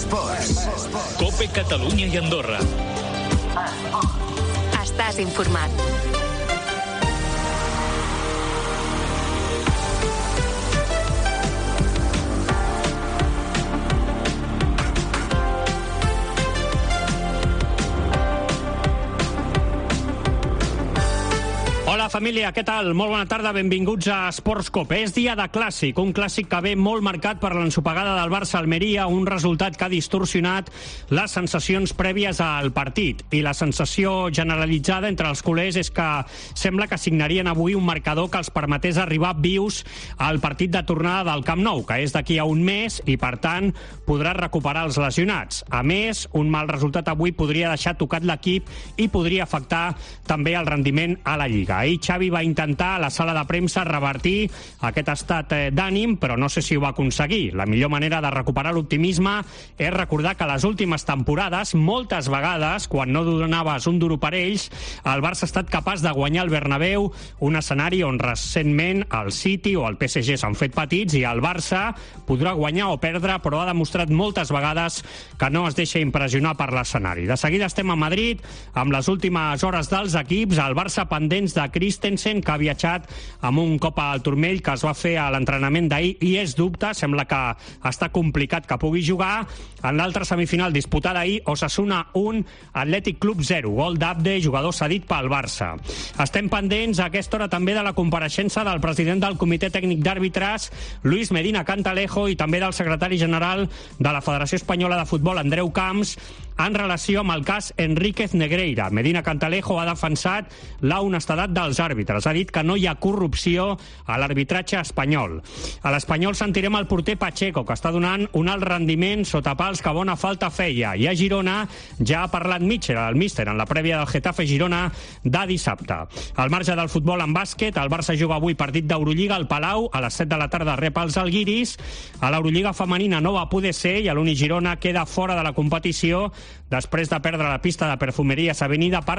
Esports. COPE Catalunya i Andorra. Estàs informat. Hola família, què tal? Molt bona tarda, benvinguts a Esports COPE. És dia de clàssic, un clàssic que ve molt marcat per l'ensopegada del Barça-Almeria, un resultat que ha distorsionat les sensacions prèvies al partit. I la sensació generalitzada entre els culers és que sembla que signarien avui un marcador que els permetés arribar vius al partit de tornada del Camp Nou, que és d'aquí a un mes i, per tant, podrà recuperar els lesionats. A més, un mal resultat avui podria deixar tocat l'equip i podria afectar també el rendiment a la Lliga. Ahir Xavi va intentar a la sala de premsa revertir aquest estat d'ànim, però no sé si ho va aconseguir. La millor manera de recuperar l'optimisme és recordar que les últimes temporades, moltes vegades, quan no donaves un duro per ells, el Barça ha estat capaç de guanyar el Bernabéu, un escenari on recentment el City o el PSG s'han fet petits i el Barça podrà guanyar o perdre, però ha demostrat moltes vegades que no es deixa impressionar per l'escenari. De seguida estem a Madrid amb les últimes hores dels equips, el Barça pendents de Christensen, que ha viatjat amb un cop al turmell que es va fer a l'entrenament d'ahir i és dubte, sembla que està complicat que pugui jugar. En l'altra semifinal disputada ahir, Osasuna 1, Atlètic Club 0, gol d'Abde, jugador cedit pel Barça. Estem pendents a aquesta hora també de la compareixença del president del Comitè Tècnic d'Àrbitres, Luis Medina Cantalejo, i també del secretari general de la Federació Espanyola de Futbol, Andreu Camps, en relació amb el cas Enríquez Negreira. Medina Cantalejo ha defensat la honestedat dels àrbitres. Ha dit que no hi ha corrupció a l'arbitratge espanyol. A l'Espanyol sentirem el porter Pacheco, que està donant un alt rendiment sota pals que bona falta feia. I a Girona ja ha parlat Mitchell, el míster, en la prèvia del Getafe-Girona de dissabte. Al marge del futbol en bàsquet, el Barça juga avui partit d'Eurolliga al Palau. A les 7 de la tarda rep els Alguiris. A l'Eurolliga femenina no va poder ser i l'Uni Girona queda fora de la competició després de perdre la pista de Perfumeries Avenida per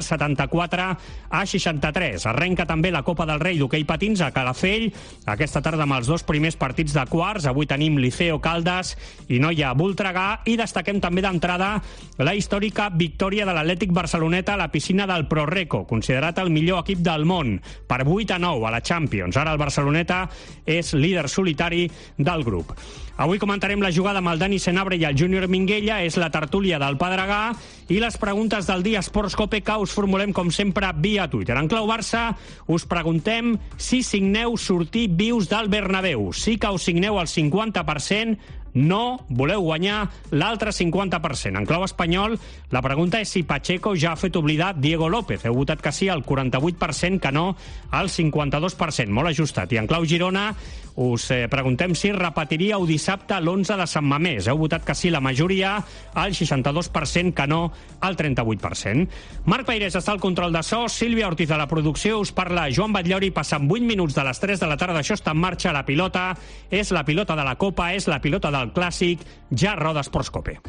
74-63. Arrenca també la Copa del Rei d'hoquei patins a Calafell, aquesta tarda amb els dos primers partits de quarts. Avui tenim Liceo Caldes i Noia Voltregà, i destaquem també d'entrada la històrica victòria de l'Atlètic Barceloneta a la piscina del ProReco, considerat el millor equip del món, per 8-9 a la Champions. Ara el Barceloneta és líder solitari del grup. Avui comentarem la jugada amb el Dani Senabre i el Júnior Minguella, és la tertúlia del Pedregà i les preguntes del dia Esports COPE que us formulem com sempre via Twitter. En clau Barça us preguntem si signeu sortir vius del Bernabéu. Sí que us signeu el 50%, no voleu guanyar l'altre 50%. En clau espanyol, la pregunta és si Pacheco ja ha fet oblidar Diego López. Heu votat que sí al 48%, que no al 52%, molt ajustat. I en clau Girona us preguntem si repetiríeu dissabte l'11 de Sant Mamés. Heu votat que sí la majoria, al 62%, que no al 38%. Marc Peirés està al control de so, Sílvia Ortiz a la producció, us parla Joan Batllori, passant 8 minuts de les 3 de la tarda. Això està en marxa, la pilota és la pilota de la Copa, és la pilota del Clàssic, ja roda Esports COPE.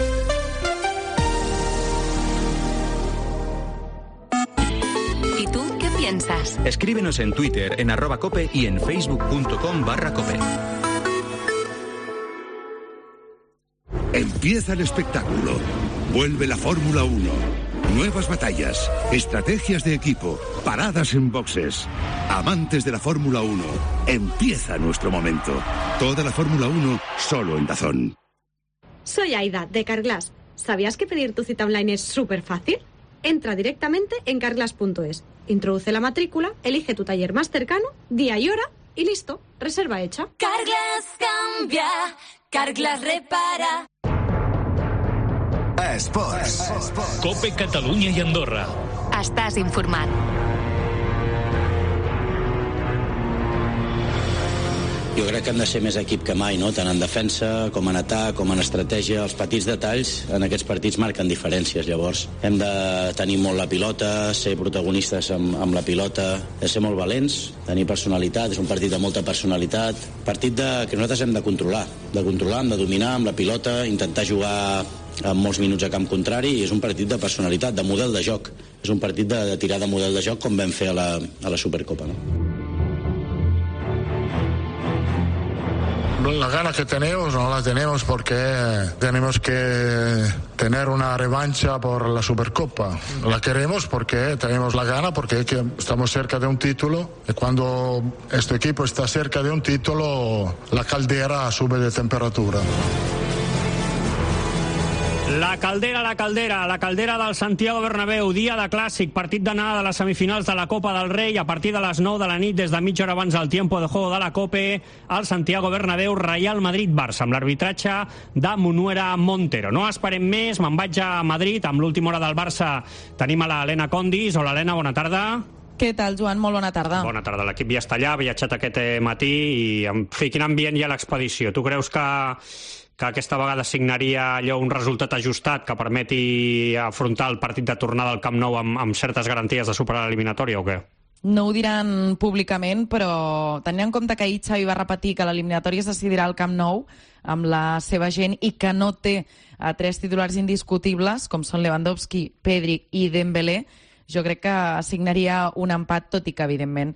¿Y tú qué piensas? Escríbenos en Twitter en @cope y en facebook.com/cope. Empieza el espectáculo. Vuelve la Fórmula 1. Nuevas batallas, estrategias de equipo, paradas en boxes. Amantes de la Fórmula 1, empieza nuestro momento. Toda la Fórmula 1 solo en DAZN. Soy Aida, de Carglass. ¿Sabías que pedir tu cita online es súper fácil? Entra directamente en carglass.es, introduce la matrícula, elige tu taller más cercano, día y hora y listo, reserva hecha. Carglass cambia, Carglass repara. Esports. COPE Catalunya i Andorra. Estàs informat. Jo crec que hem de ser més equip que mai, no? Tant en defensa com en atac, com en estratègia. Els petits detalls en aquests partits marquen diferències. Llavors hem de tenir molt la pilota, ser protagonistes amb la pilota, de ser molt valents, tenir personalitat. És un partit de molta personalitat, partit que nosaltres hem de controlar, hem de dominar amb la pilota, intentar jugar amb molts minuts a camp contrari, i és un partit de personalitat, de model de joc. És un partit de tirar de model de joc com vam fer a la Supercopa, no? La gana que tenemos no la tenemos porque tenemos que tener una revancha por la Supercopa. La queremos porque tenemos la gana, porque estamos cerca de un título y cuando este equipo está cerca de un título la caldera sube de temperatura. La caldera del Santiago Bernabéu, dia de clàssic, partit d'anada de les semifinals de la Copa del Rei, a partir de les 9 de la nit, des de mitja hora abans del tiempo de juego de la Cope, al Santiago Bernabéu, Real Madrid-Barça, amb l'arbitratge de Munuera Montero. No esperem més, me'n vaig a Madrid, amb l'última hora del Barça tenim a l'Helena Condis. Hola, Helena, bona tarda. Què tal, Joan? Molt bona tarda. Bona tarda. L'equip ja està allà, ha viatjat aquest matí i, en fi, quin ambient hi ha a l'expedició. Tu creus que aquesta vegada signaria allò un resultat ajustat que permeti afrontar el partit de tornada al Camp Nou amb certes garanties de superar l'eliminatòria o què? No ho diran públicament, però tenint en compte que ahir Xavi va repetir que l'eliminatòria es decidirà al Camp Nou amb la seva gent i que no té tres titulars indiscutibles, com són Lewandowski, Pedri i Dembélé, jo crec que assignaria un empat, tot i que, evidentment,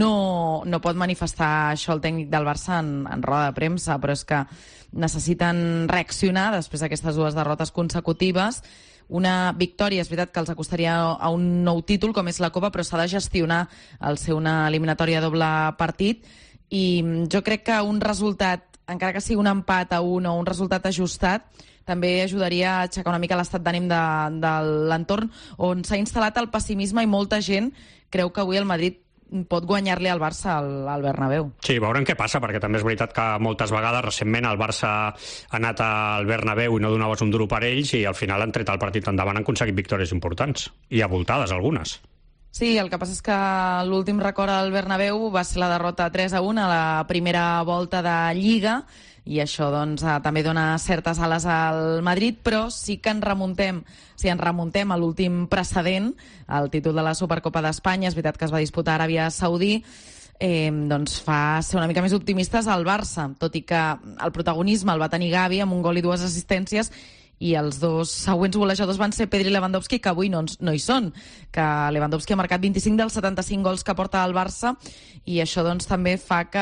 no pot manifestar això el tècnic del Barça en roda de premsa, però és que necessiten reaccionar després d'aquestes dues derrotes consecutives. Una victòria, és veritat que els acostaria a un nou títol, com és la Copa, però s'ha de gestionar el ser una eliminatòria a doble partit, i jo crec que un resultat, encara que sigui un empat a un o un resultat ajustat, també ajudaria a aixecar una mica l'estat d'ànim de l'entorn, on s'ha instal·lat el pessimisme i molta gent creu que avui el Madrid pot guanyar-li al Barça al Bernabéu. Sí, veurem què passa, perquè també és veritat que moltes vegades recentment el Barça ha anat al Bernabéu i no donaves un duro per ells i al final han tret el partit endavant, han aconseguit victòries importants i avoltades algunes. Sí, el que passa és que l'últim record al Bernabéu va ser la derrota 3-1 a la primera volta de Lliga, i això doncs també dona certes ales al Madrid, però sí que ens remuntem a l'últim precedent, el títol de la Supercopa d'Espanya, és veritat que es va disputar a Aràbia Saudí, doncs fa ser una mica més optimistes al Barça, tot i que el protagonisme el va tenir Gavi amb un gol i 2 assistències, i els dos següents golejadors van ser Pedri i Lewandowski, que avui no hi són, que Lewandowski ha marcat 25 dels 75 gols que porta el Barça, i això doncs també fa que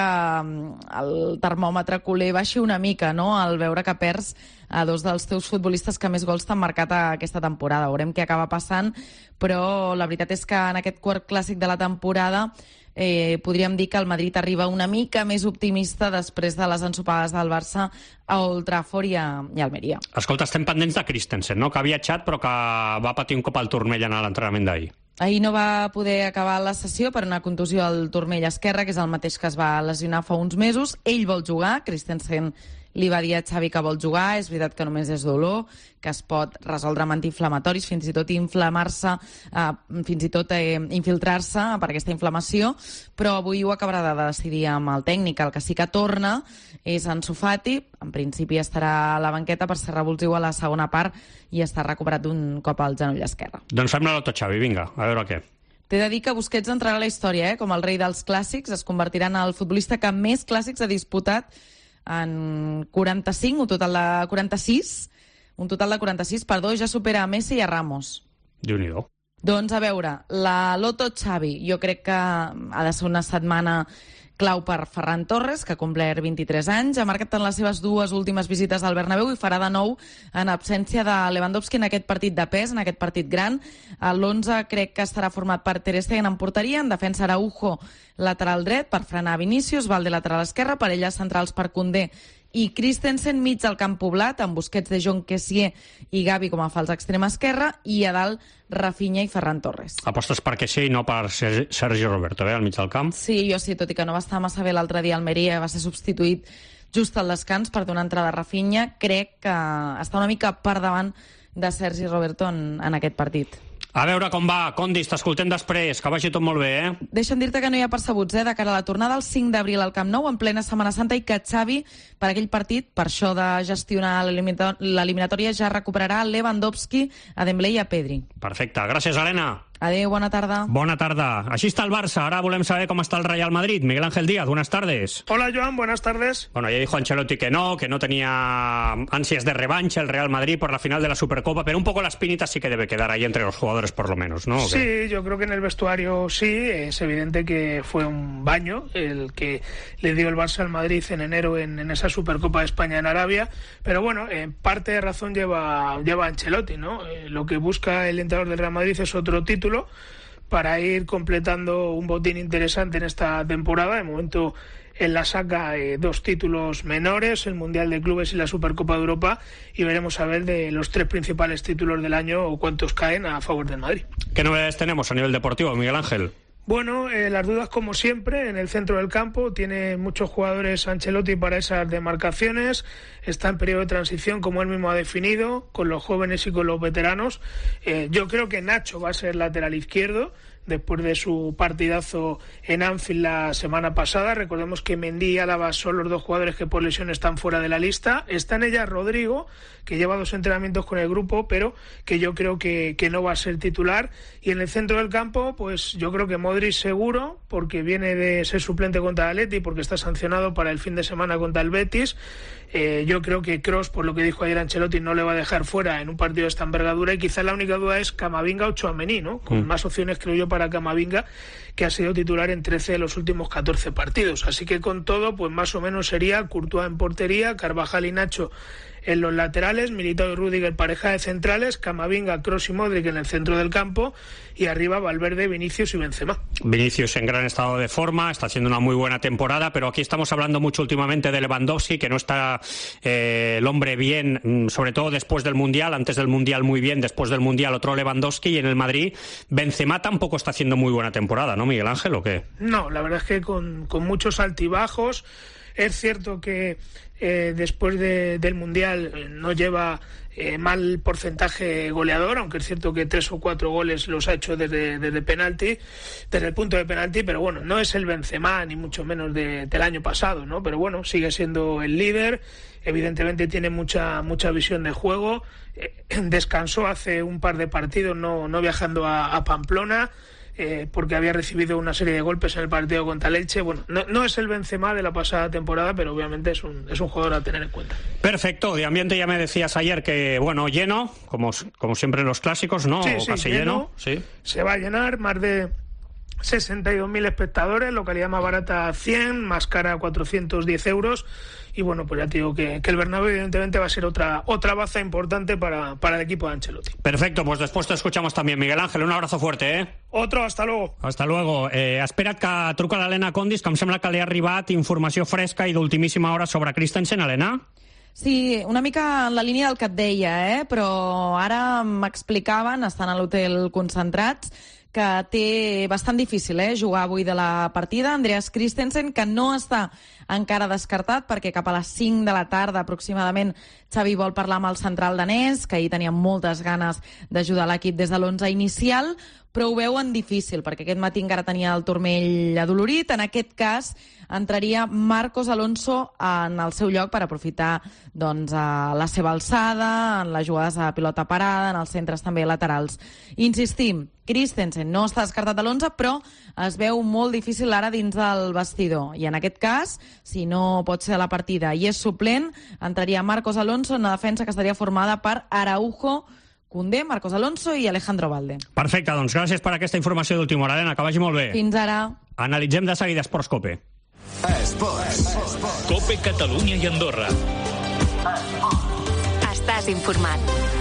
el termòmetre culer baixi una mica, no?, al veure que perds a dos dels teus futbolistes que més gols t'han marcat aquesta temporada. Veurem què acaba passant, però la veritat és que en aquest quart clàssic de la temporada podríem dir que el Madrid arriba una mica més optimista després de les ensopades del Barça a Old Trafford i a Almeria. Escolta, estem pendents de Christensen, no?, que ha viatjat però que va patir un cop al turmell en l'entrenament d'ahir. Ahir no va poder acabar la sessió per una contusió al turmell esquerre, que és el mateix que es va lesionar fa uns mesos. Ell vol jugar, Christensen li va dir a Xavi que vol jugar, és veritat que només és dolor, que es pot resoldre amb antiinflamatoris, fins i tot inflamar-se, fins i tot infiltrar-se per aquesta inflamació, però avui ho acabarà de decidir amb el tècnic. El que sí que torna és Ansu Fati, en principi estarà a la banqueta per ser revulsiu a la segona part i està recuperat d'un cop al genoll esquerre. Doncs fem la loto, Xavi, vinga, a veure què. T'he de dir que Busquets entrarà a la història, com el rei dels clàssics, es convertirà en el futbolista que més clàssics ha disputat en 45, un total de 46, ja supera a Messi i a Ramos. Déu-n'hi-do. Doncs a veure, la Loto Xavi, jo crec que ha de ser una setmana clau per Ferran Torres, que ha complert 23 anys, ha marcat en les seves dues últimes visites al Bernabéu i farà de nou en absència de Lewandowski en aquest partit de pes, en aquest partit gran. L'11 crec que estarà format per Ter Stegen en porteria, en defensa Araujo, lateral dret, per frenar Vinícius, Valde lateral esquerra, parelles centrals per Koundé i Christensen, mig al camp poblat, amb Busquets, De Jong, Kessié i Gavi com a fals extrema esquerra, i a dalt Rafinha i Ferran Torres. Apostes per Kessié i no per Sergi Roberto, al mig del camp? Sí, jo sí, tot i que no va estar massa bé l'altre dia a Almeria, va ser substituït just al descans per donar entrada a Rafinha. Crec que està una mica per davant de Sergi Roberto en aquest partit. A veure com va, Condis, t'escoltem després, que vagi tot molt bé, Deixa'm dir-te que no hi ha percebuts, de cara a la tornada el 5 d'abril al Camp Nou, en plena Setmana Santa, i que Xavi, per aquell partit, per això de gestionar l'eliminatòria, ja recuperarà Lewandowski, a Dembélé i a Pedri. Perfecte, gràcies, Helena. Adéu, bona tarda. Bona tarda. Així està el Barça. Ahora volem saber cómo está el Real Madrid. Miguel Ángel Díaz, buenas tardes. Hola, Joan, buenas tardes. Bueno, ya dijo Ancelotti que no tenía ansias de revancha el Real Madrid por la final de la Supercopa, pero un poco la espinita sí que debe quedar ahí entre los jugadores por lo menos, ¿no? Sí, yo creo que en el vestuario sí. Es evidente que fue un baño el que le dio el Barça al Madrid en enero en esa Supercopa de España en Arabia, pero bueno, en parte de razón lleva Ancelotti, ¿no? Lo que busca el entrenador del Real Madrid es otro título para ir completando un botín interesante en esta temporada. De momento él la saca 2 títulos menores, el Mundial de Clubes y la Supercopa de Europa, y veremos a ver de los 3 principales títulos del año o cuántos caen a favor del Madrid. ¿Qué novedades tenemos a nivel deportivo, Miguel Ángel? Bueno, las dudas como siempre en el centro del campo. Tiene muchos jugadores Ancelotti para esas demarcaciones. Está en periodo de transición, como él mismo ha definido, con los jóvenes y con los veteranos. Yo creo que Nacho va a ser lateral izquierdo después de su partidazo en Anfield la semana pasada. Recordemos que Mendy y Álava son los 2 jugadores que por lesión están fuera de la lista. Está en ella Rodrigo, que lleva 2 entrenamientos con el grupo, pero que yo creo que no va a ser titular. Y en el centro del campo, pues yo creo que Modric seguro, porque viene de ser suplente contra el Atleti, porque está sancionado para el fin de semana contra el Betis. Yo creo que Kroos, por lo que dijo ayer Ancelotti, no le va a dejar fuera en un partido de esta envergadura, y quizás la única duda es Camavinga o Tchouaméni, ¿no? Con más opciones, creo yo, para Camavinga, que ha sido titular en 13 de los últimos 14 partidos. Así que con todo, pues más o menos sería Courtois en portería, Carvajal y Nacho en los laterales, Militao y Rüdiger pareja de centrales, Camavinga, Kroos y Modric en el centro del campo, y arriba Valverde, Vinicius y Benzema. Vinicius en gran estado de forma, está haciendo una muy buena temporada, pero aquí estamos hablando mucho últimamente de Lewandowski, que no está el hombre bien, sobre todo después del Mundial. Antes del Mundial muy bien, después del Mundial otro Lewandowski, y en el Madrid Benzema tampoco está haciendo muy buena temporada, ¿no, Miguel Ángel, o qué? No, la verdad es que con muchos altibajos. Es cierto que después del Mundial no lleva mal porcentaje goleador, aunque es cierto que 3 o 4 goles los ha hecho desde penalti, desde el punto de penalti, pero bueno, no es el Benzema ni mucho menos del año pasado, ¿no? Pero bueno, sigue siendo el líder, evidentemente tiene mucha visión de juego, descansó hace un par de partidos no viajando a Pamplona, porque había recibido una serie de golpes en el partido contra Elche. Bueno, no es el Benzema de la pasada temporada, pero obviamente es un jugador a tener en cuenta. Perfecto. De ambiente ya me decías ayer que, bueno, lleno, como siempre en los clásicos, ¿no? Sí, o casi lleno. Sí. Se va a llenar, más de 62.000 espectadores, localidad más barata 100, más cara 410 euros. Y bueno, pues ya te digo que el Bernabéu evidentemente va a ser otra baza importante para el equipo de Ancelotti. Perfecto, pues después te escuchamos también, Miguel Ángel. Un abrazo fuerte, ¿eh? Otro, hasta luego. Hasta luego. Espera't que truca l'Helena Condis, que em sembla que li ha arribat informació fresca i d'ultimíssima hora sobre Christensen, Helena. Sí, una mica en la línia del que et deia, però ara m'explicaven, estan a l'hotel concentrats, que té bastant difícil jugar avui de la partida. Andreas Christensen, que no està encara descartat, perquè cap a les 5 de la tarda aproximadament Xavi vol parlar amb el central danès, que ahir tenia moltes ganes d'ajudar l'equip des de l'11 inicial, però ho veuen difícil, perquè aquest matí encara tenia el turmell adolorit. En aquest cas entraria Marcos Alonso en el seu lloc per aprofitar la seva alçada, en les jugades a pilota parada, en els centres també laterals. Insistim, Christensen no està descartat a l'11, però es veu molt difícil ara dins del vestidor. I en aquest cas, si no pot ser a la partida i és suplent, entraria Marcos Alonso en una defensa que estaria formada per Araujo, Koundé, Marcos Alonso i Alejandro Valde. Perfecte, doncs gràcies per aquesta informació d'última hora, Helena, que vagi molt bé. Fins ara. Analitzem de seguida Esports Cope. Cope Catalunya i Andorra. Estàs informat.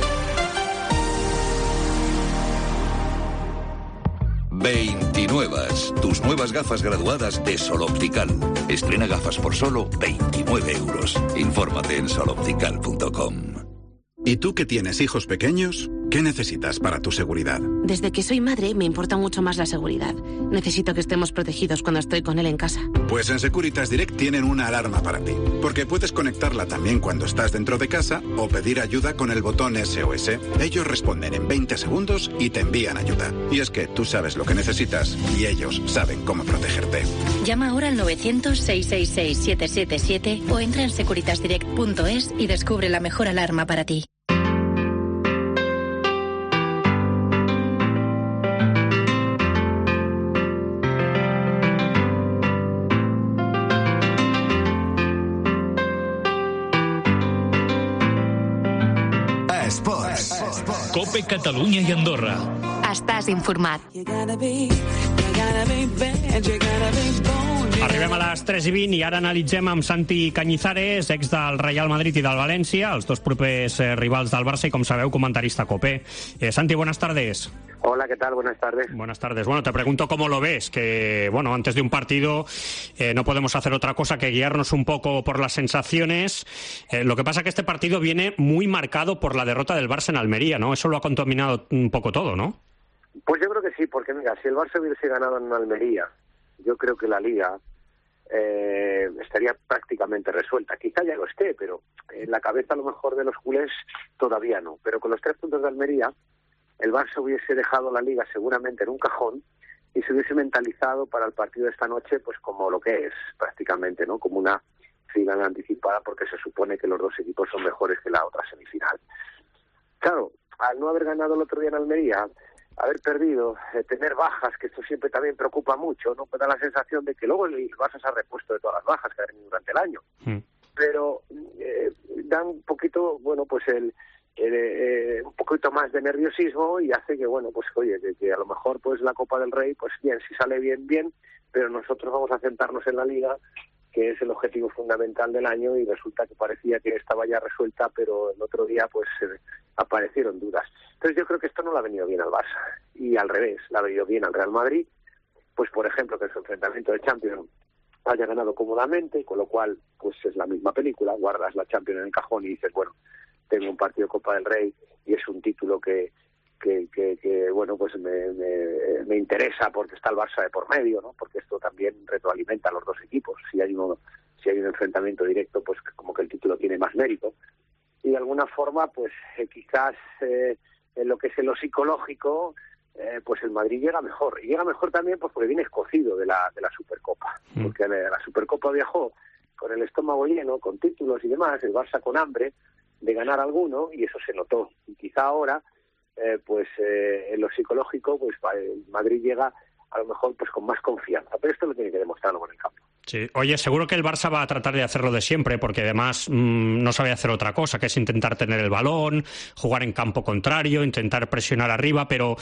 Veintinuevas, tus nuevas gafas graduadas de Sol Optical. Estrena gafas por solo 29 euros. Infórmate en soloptical.com. ¿Y tú que tienes hijos pequeños? ¿Qué necesitas para tu seguridad? Desde que soy madre me importa mucho más la seguridad. Necesito que estemos protegidos cuando estoy con él en casa. Pues en Securitas Direct tienen una alarma para ti. Porque puedes conectarla también cuando estás dentro de casa o pedir ayuda con el botón SOS. Ellos responden en 20 segundos y te envían ayuda. Y es que tú sabes lo que necesitas y ellos saben cómo protegerte. Llama ahora al 900-666-777 o entra en securitasdirect.es y descubre la mejor alarma para ti. Esports. COPE Catalunya i Andorra. Estàs informat. Arribem a les 3:20 i ara analitzem amb Santi Cañizares, ex del Real Madrid i del València, els dos propers rivals del Barça i, com sabeu, comentarista COPE. Santi, buenas tardes. Hola, ¿qué tal? Buenas tardes. Buenas tardes. Bueno, te pregunto cómo lo ves, que, bueno, antes de un partido no podemos hacer otra cosa que guiarnos un poco por las sensaciones. Lo que pasa es que este partido viene muy marcado por la derrota del Barça en Almería, ¿no? Eso lo ha contaminado un poco todo, ¿no? Pues yo creo que sí, porque mira, si el Barça hubiese ganado en Almería, yo creo que la Liga estaría prácticamente resuelta. Quizá ya lo esté, pero en la cabeza a lo mejor de los culés todavía no. Pero con los 3 puntos de Almería, el Barça hubiese dejado la Liga seguramente en un cajón y se hubiese mentalizado para el partido de esta noche pues como lo que es prácticamente, ¿no? Como una final anticipada, porque se supone que los dos equipos son mejores que la otra semifinal. Claro, al no haber ganado el otro día en Almería, haber perdido, tener bajas, que esto siempre también preocupa mucho, ¿no? Pues da la sensación de que luego el Barça se ha repuesto de todas las bajas que ha tenido durante el año. Pero da un poquito, bueno, pues un poquito más de nerviosismo y hace que, bueno, pues oye, que a lo mejor pues la Copa del Rey, pues bien, si sale bien, bien, pero nosotros vamos a centrarnos en la Liga, que es el objetivo fundamental del año, y resulta que parecía que estaba ya resuelta, pero el otro día pues aparecieron dudas. Entonces yo creo que esto no le ha venido bien al Barça, y al revés, le ha venido bien al Real Madrid, pues por ejemplo que en su enfrentamiento de Champions haya ganado cómodamente, con lo cual pues es la misma película, guardas la Champions en el cajón y dices, bueno, tengo un partido de Copa del Rey y es un título que bueno, pues me interesa porque está el Barça de por medio, ¿no? Porque esto también retroalimenta a los dos equipos. Si hay un enfrentamiento directo, pues como que el título tiene más mérito. Y de alguna forma, pues quizás en lo que es en lo psicológico, pues el Madrid llega mejor. Y llega mejor también pues porque viene escocido de la Supercopa. Porque la Supercopa viajó con el estómago lleno, con títulos y demás, el Barça con hambre de ganar alguno, y eso se notó. Y quizá ahora en lo psicológico, pues el Madrid llega a lo mejor pues con más confianza, pero esto lo tiene que demostrarlo con el campo. Sí. Oye, seguro que el Barça va a tratar de hacerlo de siempre, porque además no sabe hacer otra cosa, que es intentar tener el balón, jugar en campo contrario, intentar presionar arriba, pero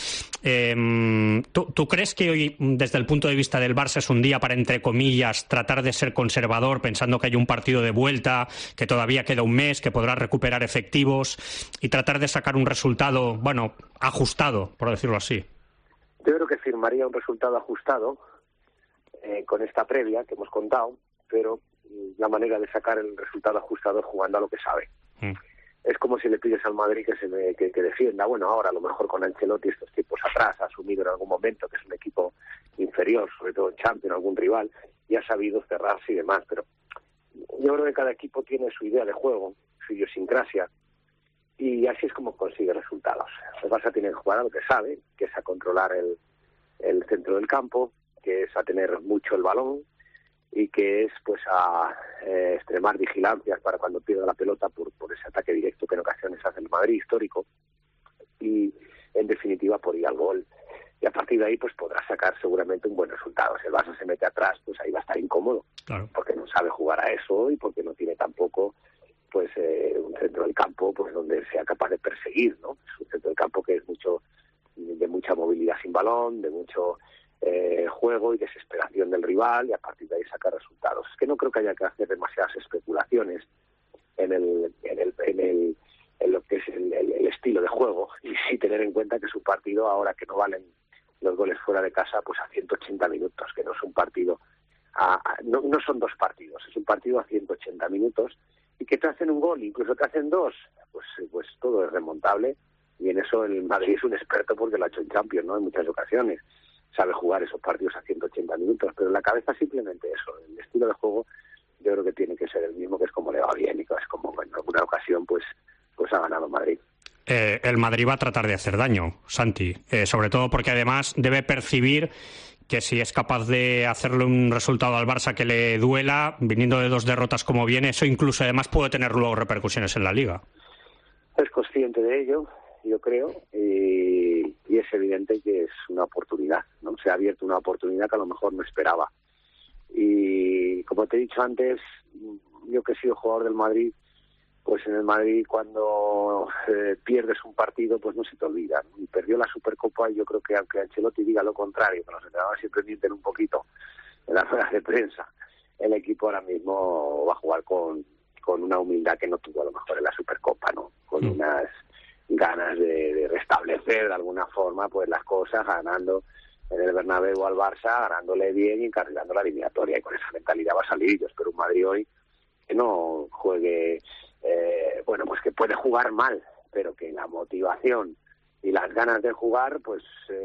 ¿tú crees que hoy, desde el punto de vista del Barça, es un día para, entre comillas, tratar de ser conservador, pensando que hay un partido de vuelta, que todavía queda un mes, que podrá recuperar efectivos y tratar de sacar un resultado, bueno, ajustado, por decirlo así? Yo creo que firmaría un resultado ajustado con esta previa que hemos contado, pero la manera de sacar el resultado ajustado es jugando a lo que sabe. Es como si le pides al Madrid que defienda. Bueno, ahora a lo mejor con Ancelotti estos tiempos atrás ha asumido en algún momento que es un equipo inferior, sobre todo en Champions, algún rival, y ha sabido cerrarse y demás, pero yo creo que cada equipo tiene su idea de juego, su idiosincrasia, y así es como consigue resultados. El Barça tiene que jugar a lo que sabe, que es a controlar el centro del campo, que es a tener mucho el balón y que es pues a extremar vigilancias para cuando pierda la pelota por ese ataque directo que en ocasiones hace el Madrid histórico, y en definitiva por ir al gol. Y a partir de ahí pues podrá sacar seguramente un buen resultado. Si el Barça se mete atrás, pues ahí va a estar incómodo, claro, porque no sabe jugar a eso y porque no tiene tampoco pues un centro del campo pues donde sea capaz de perseguir, ¿no? Es un centro del campo que es de mucha movilidad sin balón, de mucho juego y desesperación del rival, y a partir de ahí sacar resultados. Es que no creo que haya que hacer demasiadas especulaciones en lo que es el estilo de juego, y sí tener en cuenta que es un partido, ahora que no valen los goles fuera de casa, pues a 180 minutos, que no es un partido no son dos partidos, es un partido a 180 minutos, y que te hacen un gol, incluso te hacen dos, pues todo es remontable, y en eso el Madrid es un experto porque lo ha hecho en Champions, ¿no? En muchas ocasiones sabe jugar esos partidos a 180 minutos, pero en la cabeza simplemente eso, el estilo de juego yo creo que tiene que ser el mismo, que es como le va bien y que es como en alguna ocasión pues ha ganado Madrid. El Madrid va a tratar de hacer daño, Santi, sobre todo porque además debe percibir que si es capaz de hacerle un resultado al Barça que le duela, viniendo de 2 derrotas como viene, eso incluso además puede tener luego repercusiones en la Liga. Es consciente de ello, yo creo, y es evidente que es una oportunidad, ¿no? Se ha abierto una oportunidad que a lo mejor no esperaba. Y como te he dicho antes, yo que he sido jugador del Madrid, pues pues en el Madrid cuando pierdes un partido pues no se te olvida, ¿no? Y perdió la Supercopa, y yo creo que aunque Ancelotti diga lo contrario, que los entrenadores siempre mienten un poquito en las ruedas de prensa, el equipo ahora mismo va a jugar con una humildad que no tuvo a lo mejor en la Supercopa, ¿no? Con unas ganas de restablecer de alguna forma pues las cosas, ganando en el Bernabéu al Barça, ganándole bien y encarrilando la eliminatoria, y con esa mentalidad va a salir. Yo espero un Madrid hoy que no juegue, pues que puede jugar mal, pero que la motivación y las ganas de jugar pues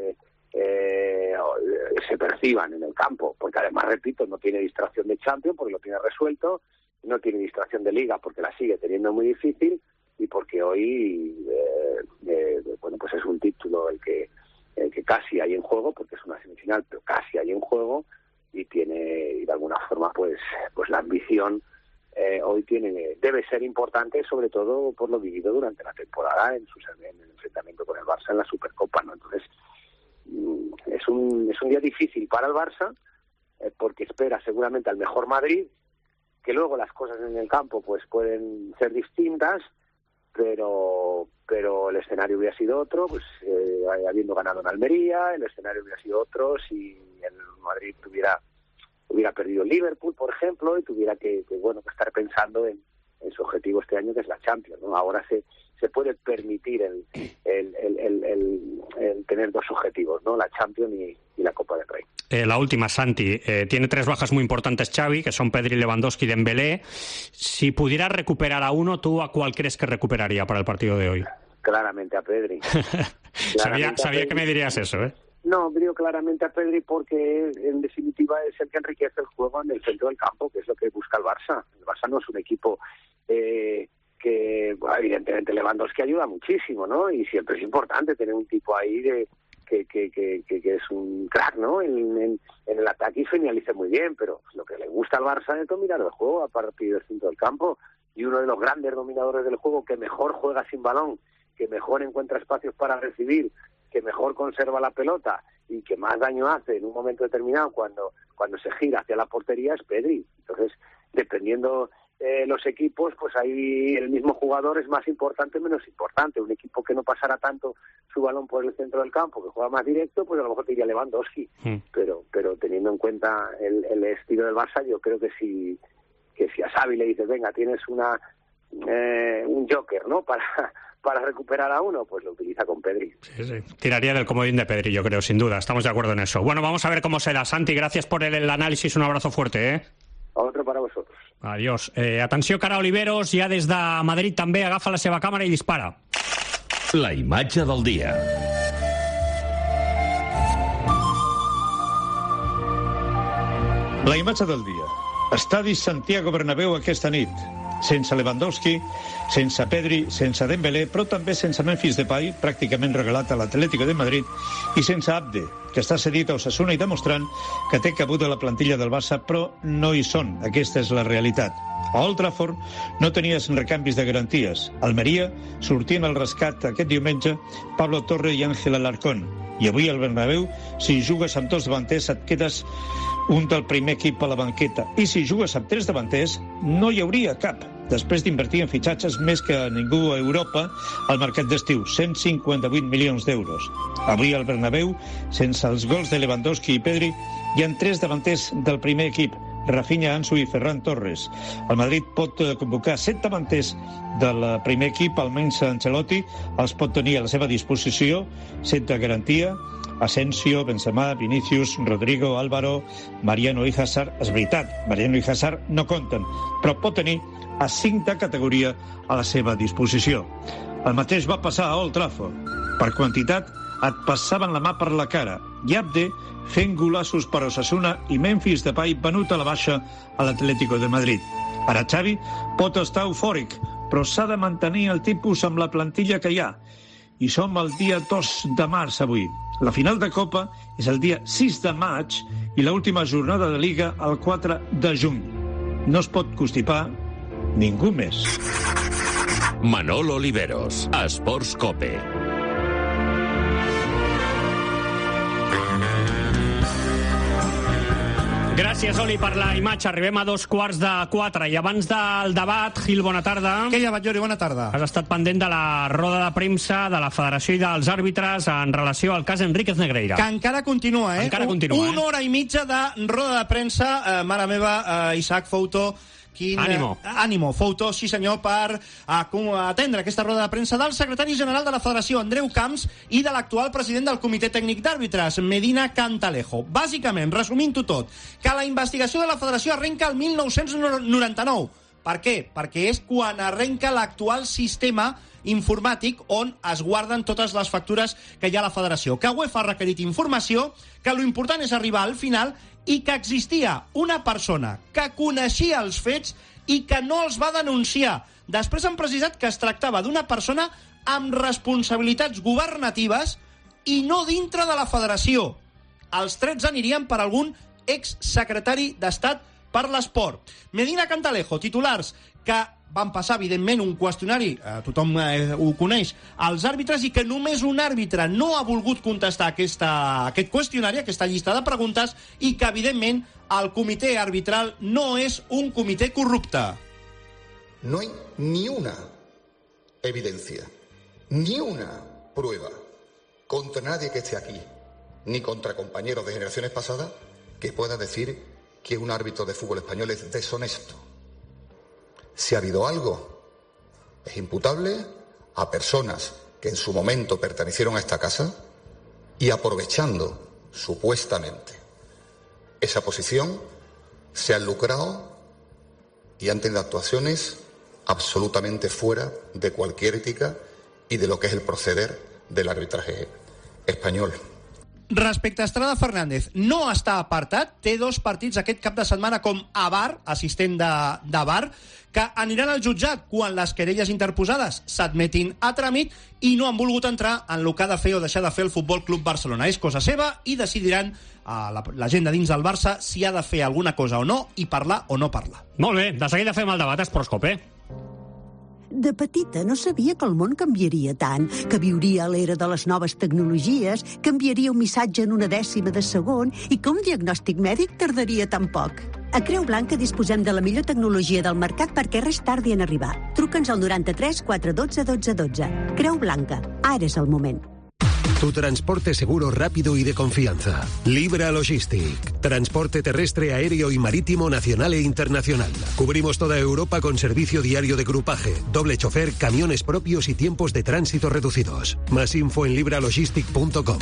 se perciban en el campo, porque además, repito, no tiene distracción de Champions porque lo tiene resuelto, no tiene distracción de Liga porque la sigue teniendo muy difícil, y porque hoy pues es un título el que casi hay en juego, porque es una semifinal, pero casi hay en juego, y de alguna forma pues la ambición hoy debe ser importante, sobre todo por lo vivido durante la temporada en el enfrentamiento con el Barça en la Supercopa, ¿no? Entonces es un día difícil para el Barça, porque espera seguramente al mejor Madrid, que luego las cosas en el campo pues pueden ser distintas, pero el escenario hubiera sido otro, pues habiendo ganado en Almería, el escenario hubiera sido otro si el Madrid hubiera perdido el Liverpool, por ejemplo, y tuviera que estar pensando en su objetivo este año, que es la Champions, ¿no? Ahora se puede permitir el tener dos objetivos, ¿no? La Champions y la Copa del Rey. La última, Santi. Tiene 3 bajas muy importantes Xavi, que son Pedri, Lewandowski y Dembélé. Si pudiera recuperar a uno, ¿tú a cuál crees que recuperaría para el partido de hoy? Claramente a Pedri. Sabía que me dirías eso, ¿eh? No, digo claramente a Pedri porque en definitiva es el que enriquece el juego en el centro del campo, que es lo que busca el Barça. El Barça no es un equipo que evidentemente Lewandowski ayuda muchísimo, ¿no? Y siempre es importante tener un tipo ahí que es un crack, ¿no? En el ataque y finalice muy bien, pero lo que le gusta al Barça es dominar el juego a partir del centro del campo, y uno de los grandes dominadores del juego, que mejor juega sin balón, que mejor encuentra espacios para recibir, que mejor conserva la pelota y que más daño hace en un momento determinado cuando se gira hacia la portería, es Pedri. Entonces, dependiendo los equipos, pues ahí el mismo jugador es más importante o menos importante. Un equipo que no pasara tanto su balón por el centro del campo, que juega más directo, pues a lo mejor te diría Lewandowski. Pero teniendo en cuenta el estilo del Barça, yo creo que si a Xavi le dices, venga, tienes un joker, ¿no? Para recuperar a uno, pues lo utiliza con Pedri. Sí. Tiraría del comodín de Pedri, yo creo, sin duda. Estamos de acuerdo en eso. Bueno, vamos a ver cómo será. Santi, gracias por el análisis. Un abrazo fuerte, ¿eh? Otro para vosotros. Adiós. Atenció, cara Oliveros, ja des de Madrid també agafa la seva càmera i dispara. La imatge del dia. La imatge del dia. Estadi Santiago Bernabéu aquesta nit. Sense Lewandowski, sense Pedri, sense Dembélé, però també sense Memphis Depay, pràcticament regalat a l'Atlético de Madrid, i sense Abde, que està cedit a Osasuna i demostrant que té cabuda la plantilla del Barça, però no hi són. Aquesta és la realitat. A Old Trafford no tenies recanvis de garanties. Almeria sortien al rescat aquest diumenge Pablo Torre i Ángel Alarcón. I avui al Bernabéu, si jugues amb 2 davanters, et quedes un del primer equip a la banqueta. I si jugues amb 3 davanters, no hi hauria cap. Després d'invertir en fitxatges més que ningú a Europa al mercat d'estiu, 158 milions d'euros. Avui al Bernabéu, sense els gols de Lewandowski i Pedri, hi ha 3 davanters del primer equip, Rafinha, Ansu i Ferran Torres. El Madrid pot convocar 7 davanters del primer equip, almenys Ancelotti els pot tenir a la seva disposició, 7 de garantia, Asensio, Benzema, Vinicius, Rodrigo, Álvaro, Mariano i Hazard. És veritat, Mariano i Hazard no compten, però pot tenir a 5 de categoria a la seva disposició. El mateix va passar a Old Trafford. Per quantitat, et passaven la mà per la cara. I Abde fent golassos per Osasuna i Memphis Depay venut a la baixa a l'Atlético de Madrid. Ara Xavi pot estar eufòric, però s'ha de mantenir el tipus amb la plantilla que hi ha. I som el dia 2 de març avui. La final de Copa és el dia 6 de maig i l'última jornada de Liga el 4 de juny. No es pot constipar ningú més. Manolo Oliveros, Esports Cope. Gràcies, Oli, per la imatge. Arribem a 3:45. I abans del debat, Gil, bona tarda. Què hi ha, Batllori? Bona tarda. Has estat pendent de la roda de premsa de la Federació i dels àrbitres en relació al cas Enríquez Negreira. Que encara continua, eh? Encara continua, Una hora i mitja de roda de premsa. Mare meva, Isaac Fouto... Ànimo, Fouto, sí senyor, per atendre aquesta roda de premsa del secretari general de la Federació, Andreu Camps, i de l'actual president del Comitè Tècnic d'Àrbitres, Medina Cantalejo. Bàsicament, resumint-ho tot, que la investigació de la Federació arrenca el 1999. Per què? Perquè és quan arrenca l'actual sistema informàtic on es guarden totes les factures que hi ha a la Federació. Que UEFA ha requerit informació, que l'important és arribar al final i que existia una persona que coneixia els fets i que no els va denunciar. Després han precisat que es tractava d'una persona amb responsabilitats governatives i no dintre de la Federació. Els trets anirien per algun exsecretari d'Estat per l'Esport. Medina Cantalejo, titulars que van passar, evidentment, un qüestionari, tothom ho coneix, als àrbitres, i que només un àrbitre no ha volgut contestar aquest qüestionari, aquesta llista de preguntes, i que, evidentment, el comitè arbitral no és un comitè corrupte. No hay ni una evidencia, ni una prueba contra nadie que esté aquí, ni contra compañeros de generaciones pasadas, que pueda decir que un árbitro de fútbol español es deshonesto. Si ha habido algo, es imputable a personas que en su momento pertenecieron a esta casa y, aprovechando supuestamente esa posición, se han lucrado y han tenido actuaciones absolutamente fuera de cualquier ética y de lo que es el proceder del arbitraje español. Respecte a Estrada Fernández, no està apartat, té 2 partits aquest cap de setmana com a VAR, assistent de VAR, que aniran al jutjat quan les querelles interposades s'admetin a tràmit i no han volgut entrar en el que ha de fer o deixar de fer el Futbol Club Barcelona. És cosa seva i decidiran la gent de dins del Barça si ha de fer alguna cosa o no i parlar o no parlar. Molt bé, de seguida fem el debat a Esportscope. De petita no sabia que el món canviaria tant, que viuria a l'era de les noves tecnologies, que enviaria un missatge en 1/10 de segon i que un diagnòstic mèdic tardaria tan poc. A Creu Blanca disposem de la millor tecnologia del mercat perquè res tardi en arribar. Truca'ns al 93 412 12 12. Creu Blanca, ara és el moment. Tu transporte seguro, rápido y de confianza. Libra Logistic. Transporte terrestre, aéreo y marítimo nacional e internacional. Cubrimos toda Europa con servicio diario de grupaje, doble chofer, camiones propios y tiempos de tránsito reducidos. Más info en libralogistic.com.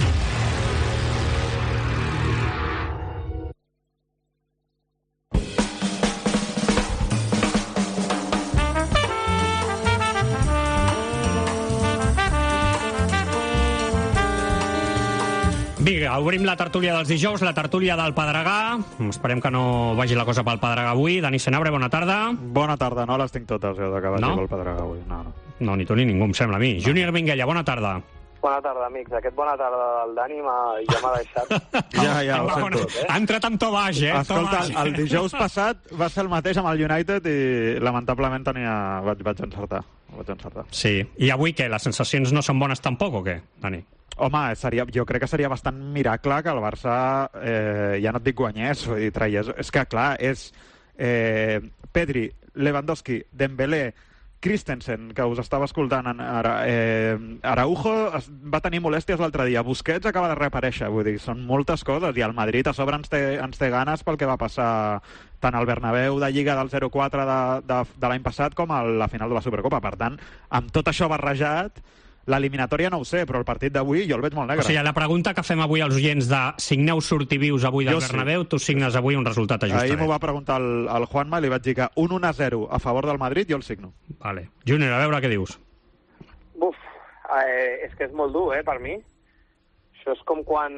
Vinga, obrim la tertúlia dels dijous, la tertúlia del Pedregà. Esperem que no vagi la cosa pel Pedregà avui. Dani Senabre, bona tarda. Bona tarda, no les tinc totes, de que vagi pel Pedregà avui. No, ni tu ni ningú, em sembla a mi. Júnior Minguella, bona tarda. Bona tarda, amics. Aquest bona tarda del Dani ja m'ha deixat. Ja, ho sento. Ha entrat amb to baix, eh? Escolta, el dijous passat va ser el mateix amb el United i lamentablement vaig encertar. Sí. I avui què? Les sensacions no són bones tampoc o què, Dani? Home, jo crec que seria bastant miracle que el Barça, ja no et dic guanyés, traies. És que, clar, és Pedri, Lewandowski, Dembélé, Christensen, que us estava escoltant ara, Araujo va tenir molèsties l'altre dia, Busquets acaba de reaparèixer, vull dir, són moltes coses, i el Madrid a sobre ens té ganes pel que va passar tant al Bernabéu de Lliga del 0-4 de l'any passat com a la final de la Supercopa. Per tant, amb tot això barrejat, l'eliminatòria no ho sé, però el partit d'avui jo el veig molt negre. O sigui, la pregunta que fem avui als oients de signeu sortivius avui del Bernabéu, tu signes avui un resultat ajustadet. Ahir m'ho va preguntar el Juanma i li vaig dir que un 1-0 a favor del Madrid jo el signo. Vale. Júnior, a veure què dius. És que és molt dur, per mi. Això és com quan...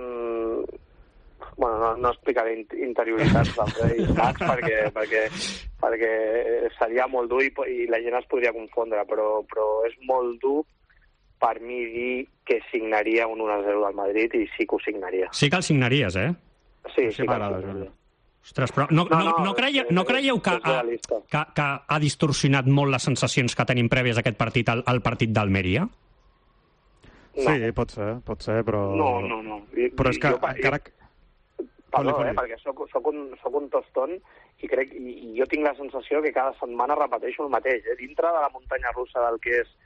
Bueno, no explicaré interioritats d'Isaac perquè seria molt dur i la gent es podria confondre, però és molt dur per mi dir que signaria un 1-0 del Madrid i sí que ho signaria. Sí que el signaries, eh? Sí que m'agrada. Ostres, però no creieu que ha distorsionat molt les sensacions que tenim prèvies a aquest partit al partit d'Almeria? Sí, pot ser, però... No. Però és que encara... Perdó, perquè soc un toston i jo tinc la sensació que cada setmana repeteixo el mateix. Dintre de la muntanya russa del que és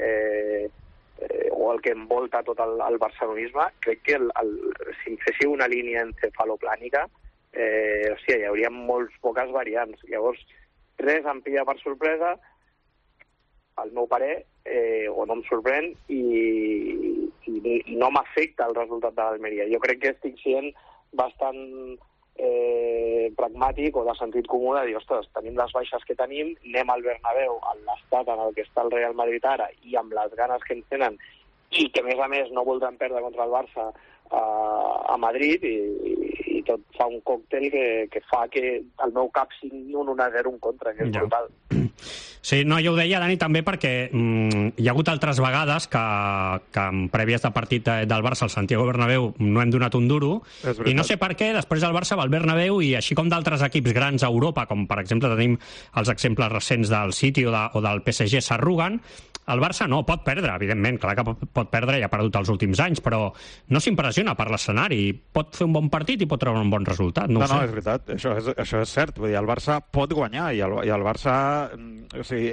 o el que envolta tot el barcelonisme, crec que si em féssiu una línia encefaloplànica, hi hauria molt poques variants. Llavors, res em pilla per sorpresa, al meu parer, o no em sorprèn, i no m'afecta el resultat de l'Almeria. Jo crec que estic sent bastant pragmàtic o de sentit comú de dir, ostres, tenim les baixes que tenim, anem al Bernabéu, en l'estat en el que està el Real Madrid ara, i amb les ganes que ens tenen, i que, a més, no voldran perdre contra el Barça a Madrid, i tot fa un còctel que fa que el meu cap sigui un 1-0 en contra, que és brutal. Sí, no, jo ho deia, Dani, també perquè hi ha hagut altres vegades que en prèvies de partit del Barça al Santiago Bernabéu no hem donat un duro, i no sé per què, després del Barça va al Bernabéu, i així com d'altres equips grans a Europa, com per exemple tenim els exemples recents del City o del PSG, s'arruguen, el Barça no, pot perdre, evidentment, clar que pot perdre, ja ha perdut els últims anys, però no s'impressiona per l'escenari, pot fer un bon partit i pot treure un bon resultat, no ho sé. No, és veritat, això és cert, vull dir, el Barça pot guanyar, i el Barça, o sigui,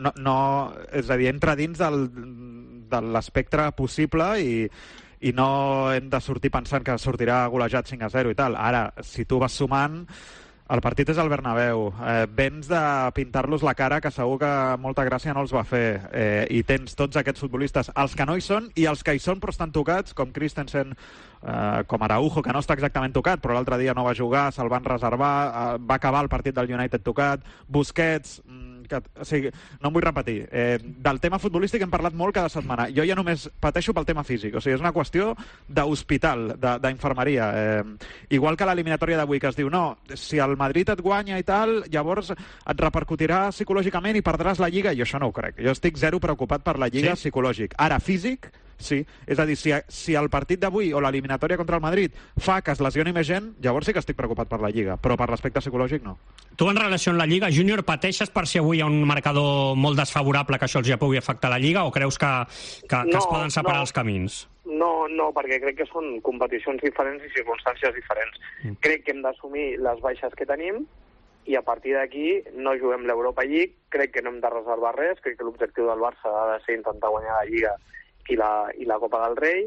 és a dir, entra dins de l'espectre possible i no hem de sortir pensant que sortirà golejat 5-0 i tal. Ara, si tu vas sumant, el partit és al Bernabéu, vens de pintar-los la cara, que segur que molta gràcia no els va fer, i tens tots aquests futbolistes, els que no hi són i els que hi són però estan tocats, com Christensen, com Araujo, que no està exactament tocat, però l'altre dia no va jugar, se'l van reservar, va acabar el partit del United tocat, Busquets, o sigui, no em vull repetir. Del tema futbolístic hem parlat molt cada setmana. Jo ja només pateixo pel tema físic, o sigui, és una qüestió d'hospital, d'infermeria. Igual que l'eliminatòria d'avui, que es diu, no, si el Madrid et guanya i tal, llavors et repercutirà psicològicament i perdràs la Lliga. Jo això no ho crec. Jo estic zero preocupat per la Lliga psicològic. Ara, físic, sí. És a dir, si el partit d'avui o l'eliminatòria contra el Madrid fa que es lesioni més gent, llavors sí que estic preocupat per la Lliga, però per l'aspecte psicològic no. Tu, en relació amb la Lliga, Júnior, pateixes per si avui hi ha un marcador molt desfavorable que això els ja pugui afectar la Lliga, o creus que es poden separar els camins? No, perquè crec que són competicions diferents i circumstàncies diferents. Crec que hem d'assumir les baixes que tenim i a partir d'aquí no juguem l'Europa League, crec que no hem de reservar res, crec que l'objectiu del Barça ha de ser intentar guanyar la Lliga i la Copa del Rei,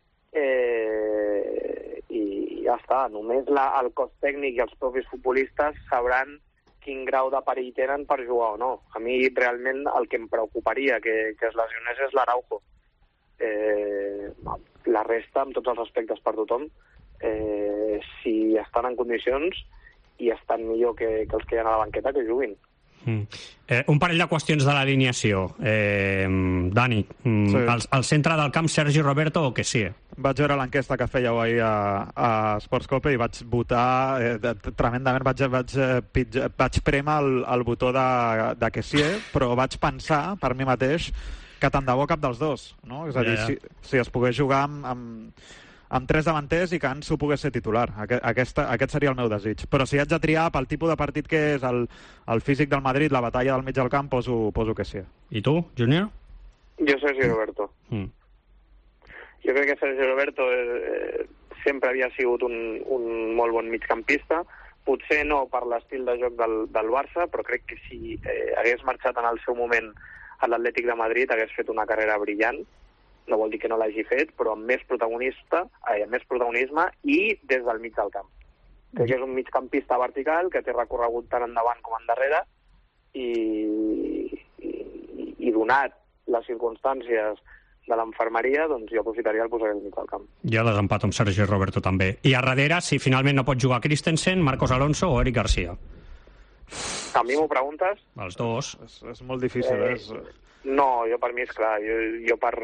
i ja està. Només el cos tècnic i els propis futbolistes sabran quin grau de perill tenen per jugar o no. A mi realment el que em preocuparia que es lesionés és l'Araujo. La resta, amb tots els respectes per tothom, si estan en condicions i estan millor que els que hi ha a la banqueta, que juguin. Un parell de qüestions de l'alineació. Dani, al centre del camp, Sergi Roberto o Kessie? Vaig veure l'enquesta que fèieu ahir a Sportscope i vaig votar tremendament, vaig prémer el botó de Kessie, però vaig pensar per mi mateix que tant de bo cap dels dos, no? És a dir, si es pogués jugar amb tres davanters i que Ansu pogués ser titular. Aquest seria el meu desig. Però si haig de triar pel tipus de partit que és el físic del Madrid, la batalla del mig del camp, poso que sí. I tu, Júnior? Jo, Sergi Roberto. Jo crec que Sergi Roberto sempre havia sigut un molt bon migcampista, potser no per l'estil de joc del Barça, però crec que si hagués marxat en el seu moment a l'Atlètic de Madrid hagués fet una carrera brillant. No vol dir que no l'hagi fet, però amb més protagonisme i des del mig del camp. Crec que és un migcampista vertical que té recorregut tant endavant com endarrere i donat les circumstàncies de l'enfermeria, doncs jo aprofitaria el posar al mig del camp. Jo desempato amb Sergi Roberto també. I a darrere, si finalment no pot jugar Christensen, Marcos Alonso o Eric Garcia? A mi m'ho preguntes? Els dos. És molt difícil, No, jo per mi és clar. Jo per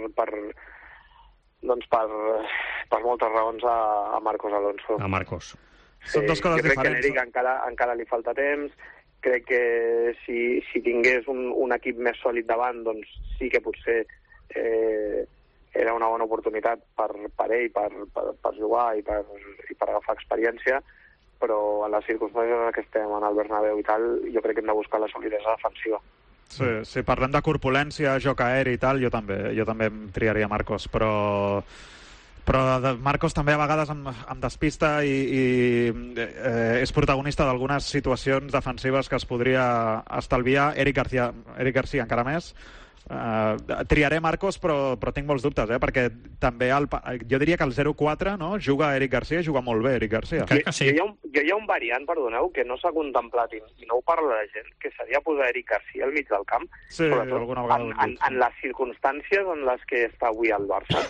moltes raons a Marcos Alonso. A Marcos. Són dues coses diferents. Crec que a Eric encara li falta temps. Crec que si tingués un equip més sòlid davant, doncs sí que potser era una bona oportunitat per ell, per jugar i per agafar experiència, però en les circumstàncies en què estem, en el Bernabéu i tal, jo crec que hem de buscar la solidesa defensiva. Sí, si parlem de corpulència, joc aeri i tal, jo també em triaria Marcos, però però Marcos també a vegades em despista i és protagonista d'algunes situacions defensives que es podria estalviar. Eric Garcia encara més. Triaré Marcos, però tinc molts dubtes, perquè també jo diria que el 0-4 juga Eric Garcia i juga molt bé Eric Garcia. Crec que sí. Jo hi ha un variant, perdoneu, que no s'ha contemplat i no ho parla la gent, que seria posar Eric Garcia al mig del camp, alguna vegada en les circumstàncies en les que està avui el Barça,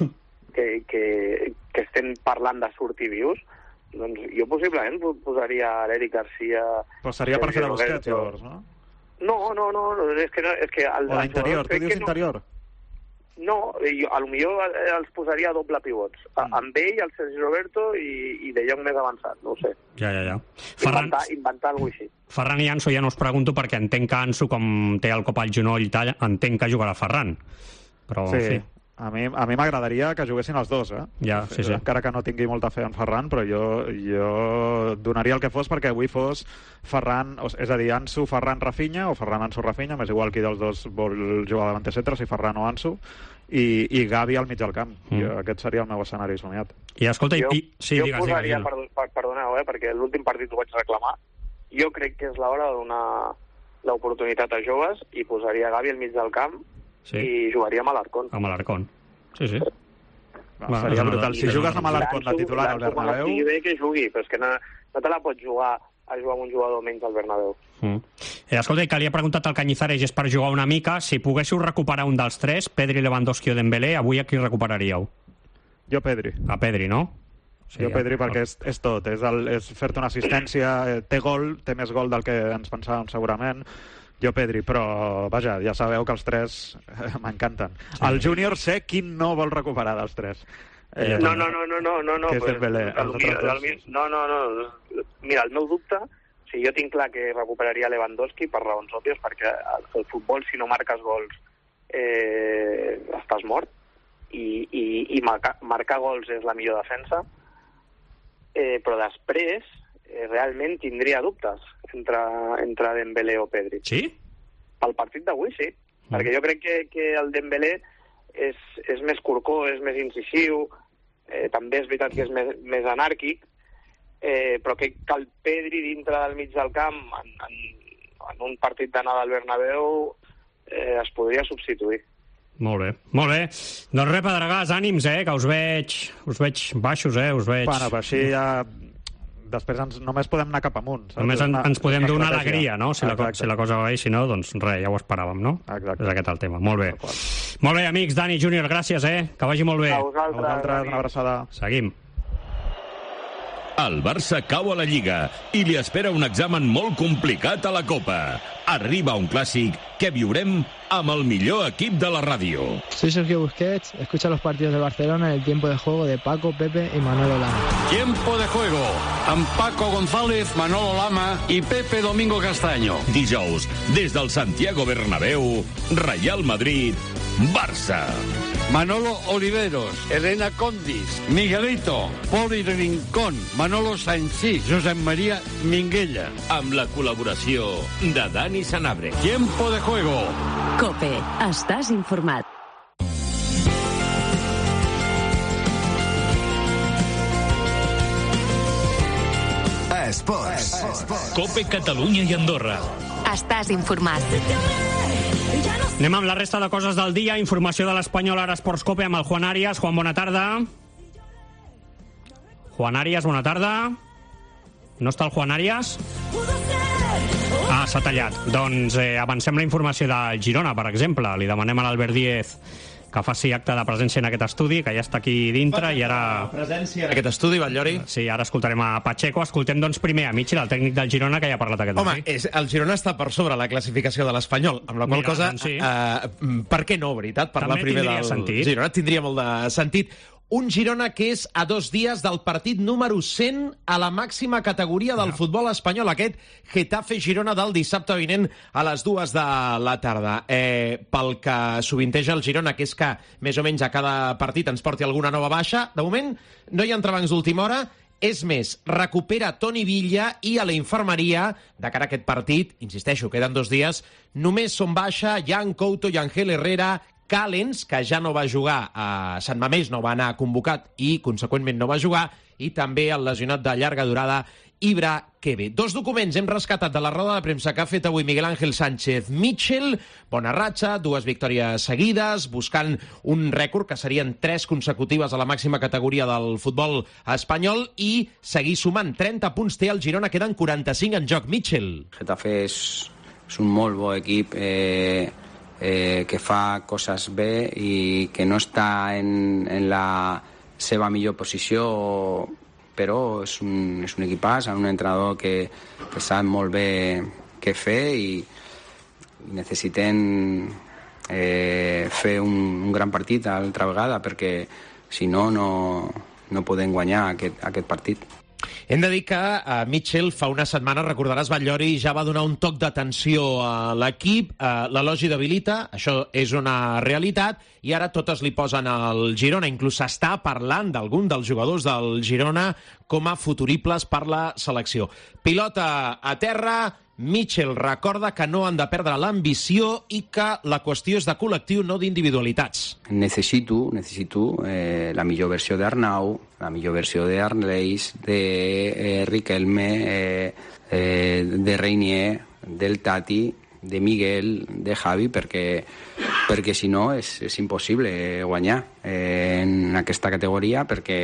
que estem parlant de sortir vius. Doncs jo possiblement posaria l'Eric Garcia... Però seria per fer de Busquets, llavors, no? No, és que o l'interior, tu dius interior? No, potser els posaria a doble pivots. Amb ell, el Sergi Roberto i De Jong més avançat, no ho sé. Ja. Inventar alguna cosa així. Ferran i Ansu ja no us pregunto perquè entenc que Ansu, com té el cop al genoll i tal, entenc que jugarà Ferran. Però, sí. A mi m'agradaria que juguessin els dos, Ja, sí. Encara que no tingui molta fe en Ferran, però jo donaria el que fos perquè avui fos Ferran, és a dir, Ansu, Ferran, Rafinha, o Ferran, Ansu, Rafinha, m'és igual qui dels dos vol jugar davant centre, si Ferran o Ansu, i Gavi al mig del camp. Aquest seria el meu escenari somiat. I escolta, jo posaria, perdoneu, perquè l'últim partit ho vaig reclamar, jo crec que és l'hora de donar l'oportunitat a joves i posaria Gavi al mig del camp i jugaria amb Alarcón. Amb Alarcón, sí. Seria brutal. Si jugues amb Alarcón de titular al Bernabéu... Estigui bé que jugui, però és que no te la pots jugar a jugar amb un jugador menys al Bernabéu. Escolta, que li ha preguntat al Cañizares, és per jugar una mica, si poguéssiu recuperar un dels tres, Pedri, Lewandowski o Dembélé, avui a qui recuperaríeu? Jo Pedri. A Pedri, no? Sí, jo Pedri perquè és tot, és fer-te una assistència, té més gol del que ens pensàvem segurament. Jo Pedri, però vaja, ja sabeu que els tres m'encanten. El júnior sé quin no vol recuperar dels tres. No. Que és Dembélé. No. Mira, el meu dubte, jo tinc clar que recuperaria Lewandowski per raons òbvies, perquè el futbol, si no marques gols, estàs mort, i marcar gols és la millor defensa, però després realment tindria dubtes entre Dembélé o Pedri. Sí? Pel partit d'avui, sí. Perquè jo crec que el Dembélé és més corcó, és més incisiu, també és veritat que és més anàrquic, però que el Pedri dintre del mig del camp, en un partit d'anada al Bernabéu, es podria substituir. Molt bé. Doncs res, Pedregàs, ànims, que us veig baixos, us veig... Bueno, però així ja... Després només podem anar cap amunt. Només ens podem donar alegria, no? Si la cosa va bé, si no, doncs res, ja ho esperàvem, no? Exacte. És aquest el tema. Molt bé. Molt bé, amics. Dani, Júnior, gràcies, que vagi molt bé. A vosaltres. Una abraçada. Seguim. El Barça cau a la Lliga i li espera un examen molt complicat a la Copa. Arriba un clàssic que viurem amb el millor equip de la ràdio. Soy Sergio Busquets, escucha los partidos de Barcelona en el tiempo de juego de Paco, Pepe y Manolo Lama. Tiempo de juego amb Paco González, Manolo Lama i Pepe Domingo Castaño. Dijous, des del Santiago Bernabéu, Real Madrid, Barça. Manolo Oliveros, Elena Condis, Miguelito, Poli Rincón, Manolo Sanchís, Josep María Minguella. Amb la col·laboració de Dani Sanabria. Tiempo de juego. COPE. Estàs informat. Esports. COPE Catalunya i Andorra. Estàs informat. Anem amb la resta de coses del dia. Informació de l'Espanyol, ara Esports COPE amb el Juan Arias. Juan, bona tarda. Juan Arias, bona tarda. No està el Juan Arias? S'ha tallat. Doncs avancem la informació del Girona, per exemple. Li demanem a l'Albert Díez que faci acte de presència en aquest estudi, que ja està aquí dintre, i ara... Presència en aquest estudi, Batllori. Sí, ara escoltarem a Pacheco. Escoltem, doncs, primer a Michel, el tècnic del Girona, que ja ha parlat aquest matí. Home, el Girona està per sobre la classificació de l'Espanyol, amb la qual cosa... Doncs sí. Per què no, veritat? Parlar també primer del sentit. Girona tindria molt de sentit. Un Girona que és a 2 dies del partit número 100 a la màxima categoria del futbol espanyol, aquest Getafe-Girona del dissabte vinent a les 2 de la tarda. Pel que sovinteja el Girona, que és que més o menys a cada partit ens porti alguna nova baixa, de moment no hi ha entrebancs d'última hora. És més, recupera Toni Villa i a la infermeria de cara a aquest partit, insisteixo, queden 2 dies, només són baixa Jan Couto i Ángel Herrera, Callens, que ja no va jugar a Sant Mamés, no va anar convocat i, conseqüentment, no va jugar, i també el lesionat de llarga durada, Ibra Kebe. 2 documents hem rescatat de la roda de premsa que ha fet avui Miguel Ángel Sánchez Mitchell. Bona ratxa, 2 victòries seguides, buscant un rècord que serien 3 consecutives a la màxima categoria del futbol espanyol i seguir sumant. 30 punts té el Girona, queden 45 en joc. Mitchell. Getafe és un molt bo equip que fa coses bé i que no està en la seva millor posició, però és un equipàs, un entrenador que sap molt bé què fer i necessiten fer un gran partit altra vegada perquè si no podem guanyar aquest partit. Hem de dir que Mitchell fa una setmana, recordaràs, Batllori ja va donar un toc d'atenció a l'equip, l'elogi debilita, això és una realitat, i ara totes li posen al Girona. Inclús s'està parlant d'algun dels jugadors del Girona com a futuribles per la selecció. Pilota a terra, Mitchell recorda que no han de perdre l'ambició i que la qüestió és de col·lectiu, no d'individualitats. Necessito la millor versió d'Arnau, la millor versió d'Arleis, de Riquelme, de Reinier, del Tati, de Miguel, de Javi, perquè si no és impossible guanyar en aquesta categoria, perquè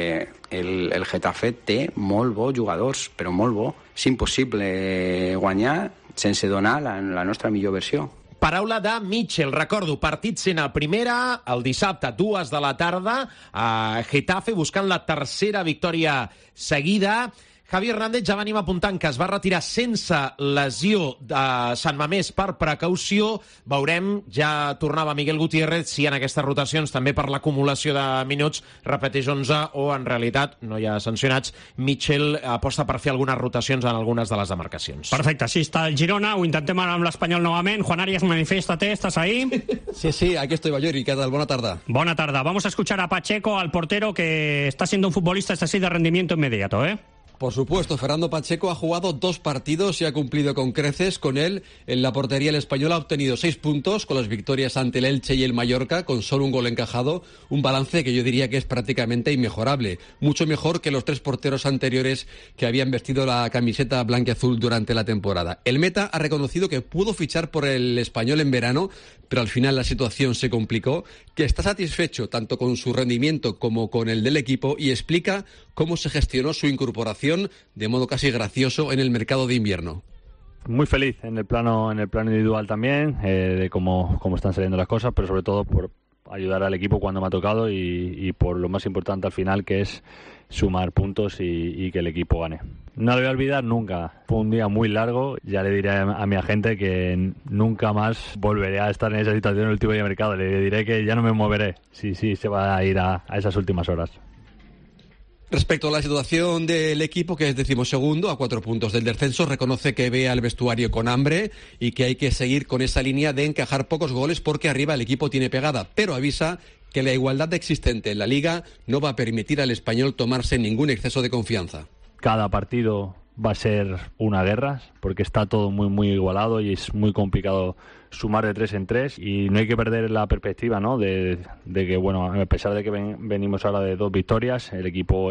el Getafe té molt bons jugadors, però molt bo. És impossible guanyar sense donar la nostra millor versió. Paraula de Mitchell. Recordo, partit sent a primera, el dissabte, 2 de la tarda, a Getafe, buscant la tercera victòria seguida. Javi Hernández, ja venim apuntant que es va retirar sense lesió de Sant Mamés per precaució. Veurem, ja tornava Miguel Gutiérrez, si en aquestes rotacions, també per l'acumulació de minuts, repeteix 11 o, en realitat, no hi ha sancionats. Mitchell aposta per fer algunes rotacions en algunes de les demarcacions. Perfecte, així està el Girona. Ho intentem ara amb l'Espanyol novament. Juan Arias, manifiéstate, ¿estás ahí? Sí, aquí estoy, Batllori. ¿Qué tal? Buena tarde. Buena tarde. Vamos a escuchar a Pacheco, al portero, que está siendo un futbolista así de rendimiento inmediato, ¿eh? Por supuesto, Fernando Pacheco ha jugado 2 partidos y ha cumplido con creces. Con él, en la portería, el Español ha obtenido 6 puntos con las victorias ante el Elche y el Mallorca, con solo un gol encajado. Un balance que yo diría que es prácticamente inmejorable. Mucho mejor que los 3 porteros anteriores que habían vestido la camiseta blanquiazul durante la temporada. El meta ha reconocido que pudo fichar por el Español en verano, pero al final la situación se complicó, que está satisfecho tanto con su rendimiento como con el del equipo y explica cómo se gestionó su incorporación de modo casi gracioso en el mercado de invierno. Muy feliz en el plano individual también, de cómo están saliendo las cosas, pero sobre todo por ayudar al equipo cuando me ha tocado y por lo más importante al final, que es sumar puntos y que el equipo gane. No lo voy a olvidar nunca. Fue un día muy largo. Ya le diré a mi agente que nunca más volveré a estar en esa situación en el último día de mercado. Le diré que ya no me moveré. Sí, se va a ir a esas últimas horas. Respecto a la situación del equipo, que es 12º, a 4 puntos del descenso, reconoce que ve al vestuario con hambre y que hay que seguir con esa línea de encajar pocos goles porque arriba el equipo tiene pegada, pero avisa que la igualdad existente en la Liga no va a permitir al Español tomarse ningún exceso de confianza. Cada partido va a ser una guerra porque está todo muy igualado y es muy complicado sumar de 3 en 3 y no hay que perder la perspectiva, ¿no? de que, bueno, a pesar de que venimos ahora de 2 victorias, el equipo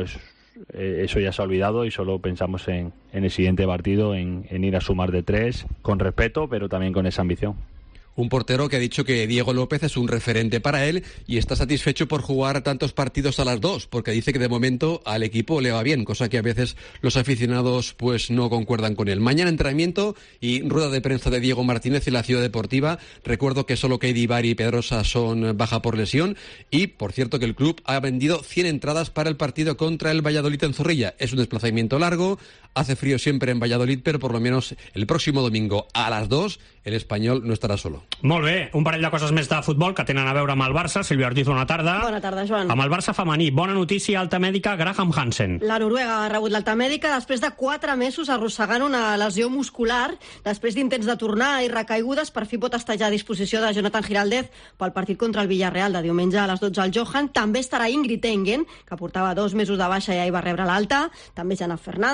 eso ya se ha olvidado y solo pensamos en el siguiente partido, en ir a sumar de 3 con respeto, pero también con esa ambición. Un portero que ha dicho que Diego López es un referente para él y está satisfecho por jugar tantos partidos a las 2, porque dice que de momento al equipo le va bien, cosa que a veces los aficionados pues no concuerdan con él. Mañana entrenamiento y rueda de prensa de Diego Martínez en la Ciudad Deportiva. Recuerdo que solo Keidi Bar y Pedrosa son baja por lesión y, por cierto, que el club ha vendido 100 entradas para el partido contra el Valladolid en Zorrilla. Es un desplazamiento largo, hace frío siempre en Valladolid, pero por lo menos el próximo domingo a las 2 el Español no estarà solo. Molt bé, un parell de coses més de futbol que tenen a veure amb el Barça. Sílvia Ortiz, bona tarda. Bona tarda, Joan. Amb el Barça femení, bona notícia, alta mèdica, Graham Hansen. La noruega ha rebut l'alta mèdica després de 4 mesos arrossegant una lesió muscular. Després d'intents de tornar i recaigudes, per fi pot estar ja a disposició de Jonathan Giraldez pel partit contra el Villarreal de diumenge a les 12 al Johan. També estarà Ingrid Engen, que portava 2 mesos de baixa i ahir va rebre l'alta. També Jana Fernández, una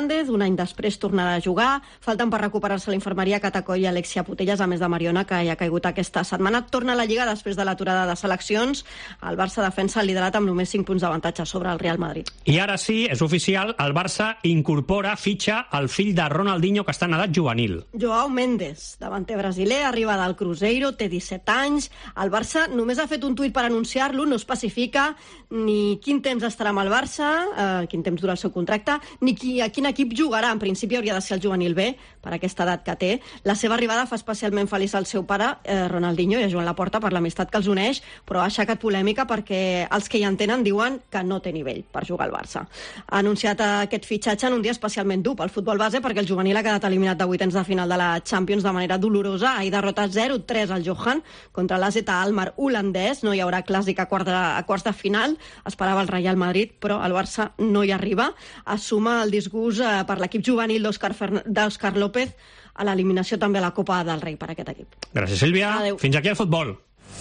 any després tornarà a jugar. Falten per recuperar-se a l'infermeria Catacoll i Alexia Putellas, a més de Mariona, que ja ha caigut aquesta setmana. Torna a la Lliga després de l'aturada de seleccions. El Barça defensa el liderat amb només 5 punts d'avantatge sobre el Real Madrid. I ara sí, és oficial, el Barça fitxa el fill de Ronaldinho, que està en edat juvenil. Joao Mendes, davanter brasiler, arriba del Cruzeiro, té 17 anys. El Barça només ha fet un tuit per anunciar-lo, no especifica ni quin temps estarà amb el Barça, quin temps dura el seu contracte, ni a quin equip jugarà. En principi hauria de ser el juvenil B, per aquesta edat que té. La seva arribada fa especialment feliç al seu pare, Ronaldinho, i a Joan Laporta per l'amistat que els uneix, però ha aixecat polèmica perquè els que hi entenen diuen que no té nivell per jugar al Barça. Ha anunciat aquest fitxatge en un dia especialment dur pel futbol base, perquè el juvenil ha quedat eliminat de vuitens de final de la Champions de manera dolorosa. Ahir derrotat 0-3 al Johan contra l'AZ Alkmaar holandès. No hi haurà clàssic a quarts de final. Esperava el Real Madrid, però el Barça no hi arriba. Assuma el disgust per l'equip juvenil d'Òscar López a l'eliminació també a la Copa del Rei per aquest equip. Gràcies, Sílvia. Adéu. Fins aquí el futbol.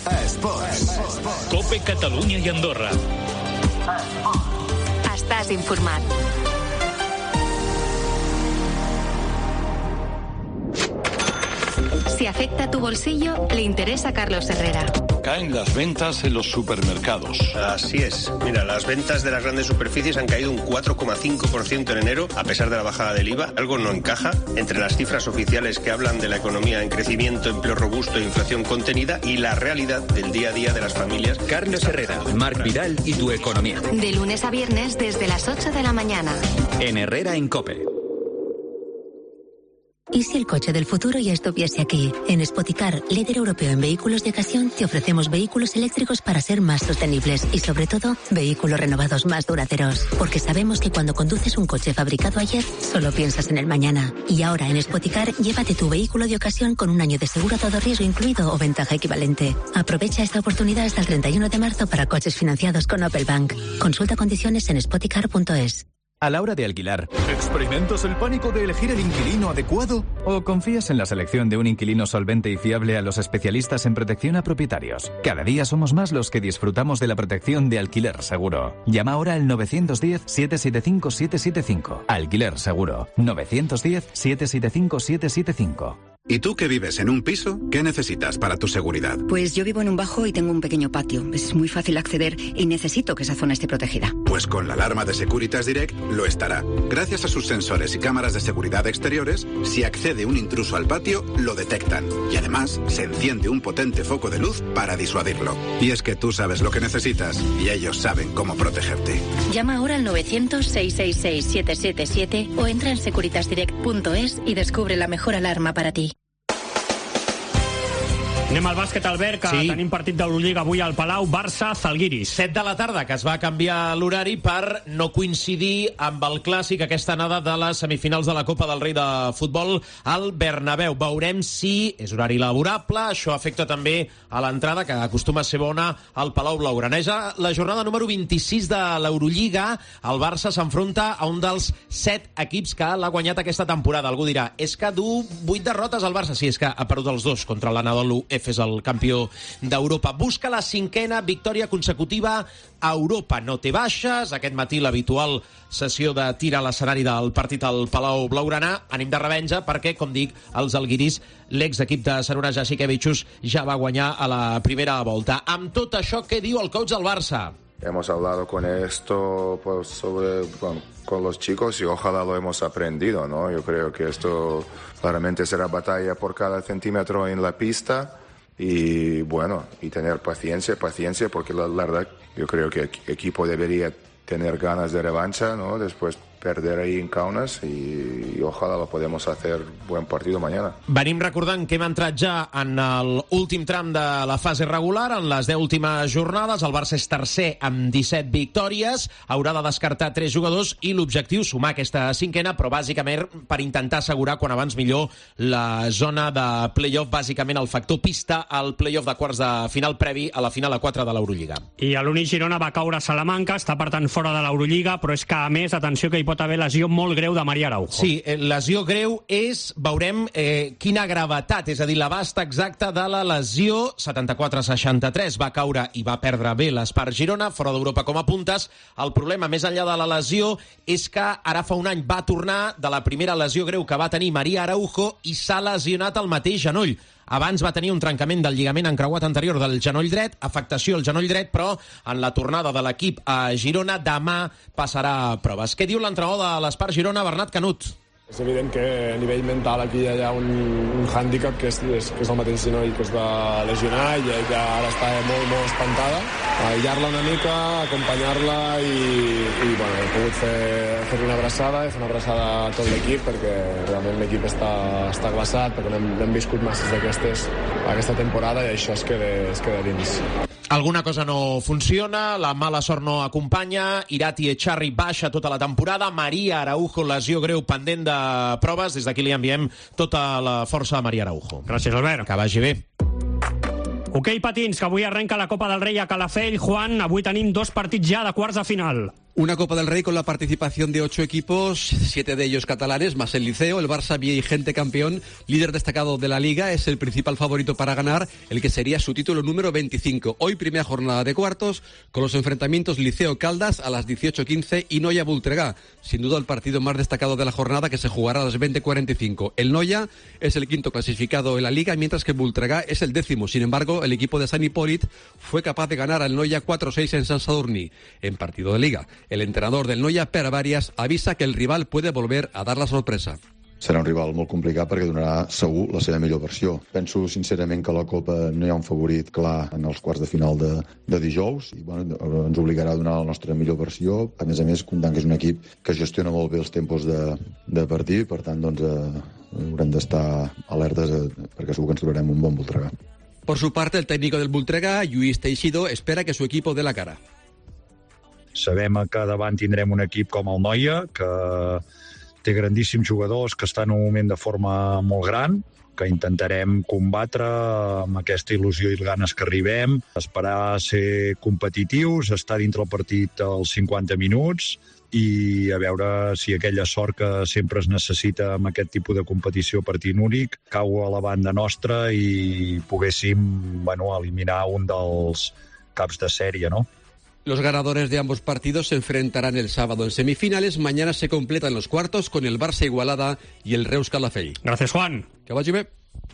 Cope Catalunya i Andorra. Estàs informat. Si afecta tu bolsillo, le interesa a Carlos Herrera. Caen las ventas en los supermercados. Así es. Mira, las ventas de las grandes superficies han caído un 4,5% en enero, a pesar de la bajada del IVA. Algo no encaja entre las cifras oficiales que hablan de la economía en crecimiento, empleo robusto e inflación contenida y la realidad del día a día de las familias. Carlos Herrera, Marc Vidal y tu economía. De lunes a viernes desde las 8 de la mañana. En Herrera en COPE. ¿Y si el coche del futuro ya estuviese aquí? En Spoticar, líder europeo en vehículos de ocasión, te ofrecemos vehículos eléctricos para ser más sostenibles y, sobre todo, vehículos renovados más duraderos. Porque sabemos que cuando conduces un coche fabricado ayer, solo piensas en el mañana. Y ahora, en Spoticar, llévate tu vehículo de ocasión con un año de seguro a todo riesgo incluido o ventaja equivalente. Aprovecha esta oportunidad hasta el 31 de marzo para coches financiados con Opel Bank. Consulta condiciones en spoticar.es. A la hora de alquilar, ¿experimentas el pánico de elegir el inquilino adecuado? ¿O confías en la selección de un inquilino solvente y fiable a los especialistas en protección a propietarios? Cada día somos más los que disfrutamos de la protección de Alquiler Seguro. Llama ahora al 910-775-775. Alquiler Seguro. 910-775-775. ¿Y tú que vives en un piso? ¿Qué necesitas para tu seguridad? Pues yo vivo en un bajo y tengo un pequeño patio. Es muy fácil acceder y necesito que esa zona esté protegida. Pues con la alarma de Securitas Direct lo estará. Gracias a sus sensores y cámaras de seguridad exteriores, si accede un intruso al patio, lo detectan. Y además, se enciende un potente foco de luz para disuadirlo. Y es que tú sabes lo que necesitas y ellos saben cómo protegerte. Llama ahora al 900-666-777 o entra en securitasdirect.es y descubre la mejor alarma para ti. Anem al bàsquet, Albert, que tenim partit d'Eurolliga avui al Palau, Barça-Zalgiris. 7 de la tarda, que es va canviar l'horari per no coincidir amb el clàssic, aquesta anada de les semifinals de la Copa del Rei de Futbol al Bernabéu. Veurem si és horari laborable, això afecta també a l'entrada, que acostuma a ser bona al Palau Blaugrana. La jornada número 26 de l'Eurolliga, el Barça s'enfronta a un dels 7 equips que l'ha guanyat aquesta temporada. Algú dirà, és que du 8 derrotes al Barça. Sí, és que ha perdut els 2 contra l'Anadolu és el campió d'Europa. Busca la 5a victòria consecutiva a Europa. No té baixes. Aquest matí l'habitual sessió de tir a l'escenari del partit al Palau Blaugrana. Ànim de revenja perquè, com dic, els alguiris, l'exequip de Šarūnas Jasikevičius, ja va guanyar a la primera volta. Amb tot això, què diu el coach del Barça? Hemos hablado con esto con los chicos y ojalá lo hemos aprendido, ¿no? Yo creo que esto claramente será batalla por cada centímetro en la pista. Y bueno, y tener paciencia, porque la verdad yo creo que el equipo debería tener ganas de revancha, ¿no? Después perder ahí en Kaunas i ojalà lo podemos hacer buen partido mañana. Venim recordant que hem entrat ja en l'últim tram de la fase regular, en les 10 últimes jornades. El Barça és tercer amb 17 victòries, haurà de descartar 3 jugadors i l'objectiu sumar aquesta 5a, però bàsicament per intentar assegurar quan abans millor la zona de play-off, bàsicament el factor pista al play-off de quarts de final previ a la final a 4 de l'Eurolliga. I l'Uni Girona va caure a Salamanca, està per tant fora de l'Eurolliga, però és que a més, atenció que hi pot haver lesió molt greu de María Araujo. Sí, lesió greu és, veurem quina gravetat, és a dir, l'abast exacte de la lesió. 74-63, va caure i va perdre bé l'Espart Girona, fora d'Europa com a puntes. El problema, més enllà de la lesió, és que ara fa un any va tornar de la primera lesió greu que va tenir María Araujo i s'ha lesionat el mateix genoll. Abans va tenir un trencament del lligament encreuat anterior del genoll dret, afectació al genoll dret, però en la tornada de l'equip a Girona demà passarà proves. Què diu l'entrenador de l'Espart Girona, Bernat Canut? És evident que a nivell mental aquí hi ha un hàndicap que és el mateix genoll que es va lesionar i ella ara està molt espantada. Aïllar-la una mica, acompanyar-la i bueno, he pogut fer una abraçada, fer una abraçada a tot l'equip perquè realment l'equip està glaçat, perquè n'hem viscut masses d'aquestes aquesta temporada i això es queda dins. Alguna cosa no funciona, la mala sort no acompanya, Irati Echarri baixa tota la temporada, María Araujo, lesió greu pendent de proves. Des d'aquí li enviem tota la força a María Araujo. Gràcies, Albert. Que vagi bé. Hoquei patins, que avui arrenca la Copa del Rey a Calafell. Juan, avui tenim 2 partits ja de quarts de final. Una Copa del Rey con la participación de 8 equipos, 7 de ellos catalanes, más el Liceo. El Barça vigente campeón, líder destacado de la Liga, es el principal favorito para ganar el que sería su título número 25. Hoy primera jornada de cuartos, con los enfrentamientos Liceo-Caldas a las 18:15 y Noia-Voltregà. Sin duda el partido más destacado de la jornada, que se jugará a las 20:45. El Noia es el quinto clasificado en la Liga, mientras que Voltregà es el 10º. Sin embargo, el equipo de Sant Hipòlit fue capaz de ganar al Noia 4-6 en Sant Sadurní, en partido de Liga. El entrenador del Noia, Pere Varias, avisa que el rival puede volver a dar la sorpresa. Serà un rival molt complicat perquè donarà segur la seva millor versió. Penso sincerament que a la Copa no hi ha un favorit clar en els quarts de final de dijous i bueno, ens obligarà a donar la nostra millor versió. A més, comptant que és un equip que gestiona molt bé els tempos de partit, per tant doncs, haurem d'estar alertes perquè segur que ens trobarem un bon Voltregà. Por su parte, el técnico del Voltregà, Lluís Teixido, espera que su equipo dé la cara. Sabem que davant tindrem un equip com el Noia, que té grandíssims jugadors, que estan en un moment de forma molt gran, que intentarem combatre amb aquesta il·lusió i ganes que arribem, esperar ser competitius, estar dintre el partit als 50 minuts i a veure si aquella sort que sempre es necessita amb aquest tipus de competició partit únic cau a la banda nostra i poguéssim eliminar un dels caps de sèrie, no? Los ganadores de ambos partidos se enfrentarán el sábado en semifinales. Mañana se completan los cuartos con el Barça Igualada y el Reus Calafell. Gràcies, Juan. Que vagi bé.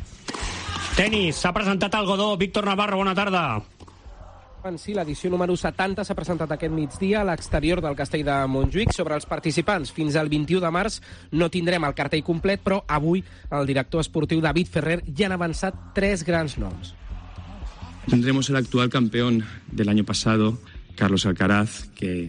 Tenis, s'ha presentat al Godó. Víctor Navarro, bona tarda. Sí, l'edició número 70 s'ha presentat aquest migdia a l'exterior del Castell de Montjuïc. Sobre els participants, fins al 21 de març no tindrem el cartell complet, però avui el director esportiu David Ferrer ja han avançat 3 grans noms. Tendremos el actual campeón del año pasado, Carlos Alcaraz, que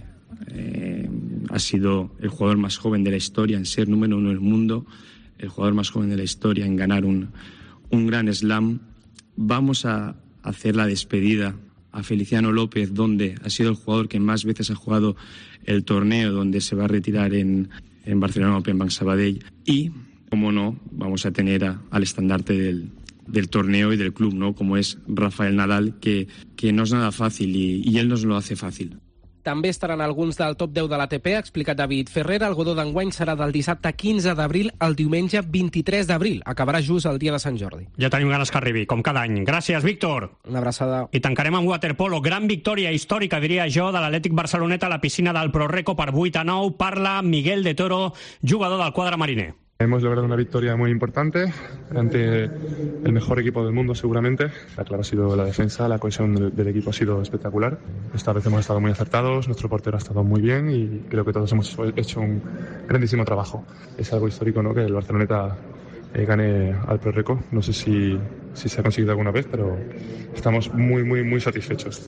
ha sido el jugador más joven de la historia en ser número 1 del mundo, el jugador más joven de la historia en ganar un gran slam. Vamos a hacer la despedida a Feliciano López, donde ha sido el jugador que más veces ha jugado el torneo, donde se va a retirar en Barcelona Open Bank Sabadell. Y, como no, vamos a tener al estandarte del torneo y del club, ¿no? Como es Rafael Nadal, que no es nada fácil y él nos lo hace fácil. També estaran alguns del top 10 de l'ATP, ha explicat David Ferrer. El Godó d'enguany serà del dissabte 15 d'abril al diumenge 23 d'abril. Acabarà just el dia de Sant Jordi. Ja tenim ganes que arribi, com cada any. Gràcies, Víctor. Una abraçada. I tancarem amb waterpolo. Gran victòria històrica, diria jo, de l'Atlètic Barceloneta a la piscina del ProReco per 8-9. Parla Miguel de Toro, jugador del quadre mariner. Hemos logrado una victoria muy importante ante el mejor equipo del mundo seguramente. La clave ha sido la defensa, la cohesión del equipo ha sido espectacular. Esta vez hemos estado muy acertados, nuestro portero ha estado muy bien y creo que todos hemos hecho un grandísimo trabajo. Es algo histórico, ¿no?, que el Barceloneta gane al ProReco. No sé si se ha conseguido alguna vez, pero estamos muy satisfechos.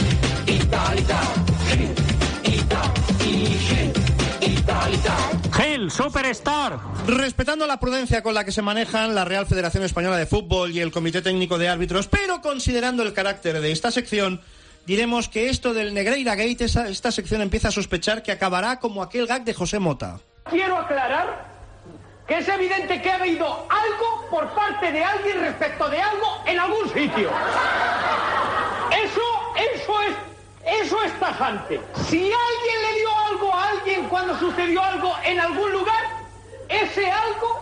Gel, Superstar. Respetando la prudencia con la que se manejan la Real Federación Española de Fútbol y el Comité Técnico de Árbitros, pero considerando el carácter de esta sección, diremos que esto del Negreira Gate, esta sección empieza a sospechar que acabará como aquel gag de José Mota. Quiero aclarar que es evidente que ha habido algo por parte de alguien respecto de algo en algún sitio. Eso es tajante. Si alguien le dio algo a alguien alguien cuando sucedió algo en algún lugar, ese algo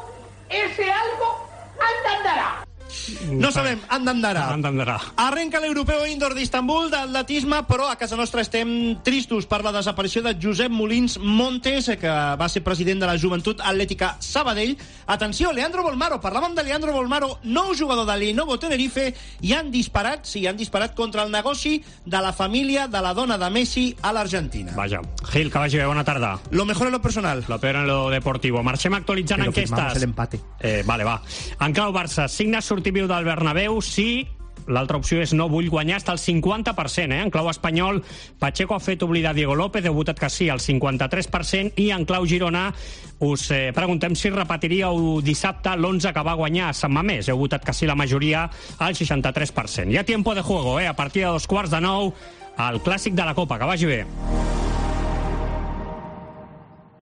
andará. No sabem, andarà. Arrenca l'europeu indoor d'Istanbul d'atletisme, però a casa nostra estem tristos per la desaparició de Josep Molins Montes, que va ser president de la Joventut Atlètica Sabadell. Atenció, Leandro Bolmaro, parlàvem de Leandro Bolmaro, nou jugador de Lenovo Tenerife, i han disparat contra el negoci de la família de la dona de Messi a l'Argentina. Vaja. Gil, que vagi bé, bona tarda. Lo mejor en lo personal. Lo peor en lo deportivo. Marxem actualitzant Pero enquestes. firmamos el empate. Vale, va. En clau Barça, signa sortir viu del Bernabéu, sí. L'altra opció és no vull guanyar, està al 50%. En clau espanyol, Pacheco ha fet oblidar Diego López, heu votat que sí, al 53%, i en clau Girona us preguntem si repetiríeu dissabte l'11 que va guanyar a Sant Mamés. Heu votat que sí la majoria, al 63%. Hi ha tiempo de juego, a partir de 8:15, el clàssic de la Copa. Que vagi bé.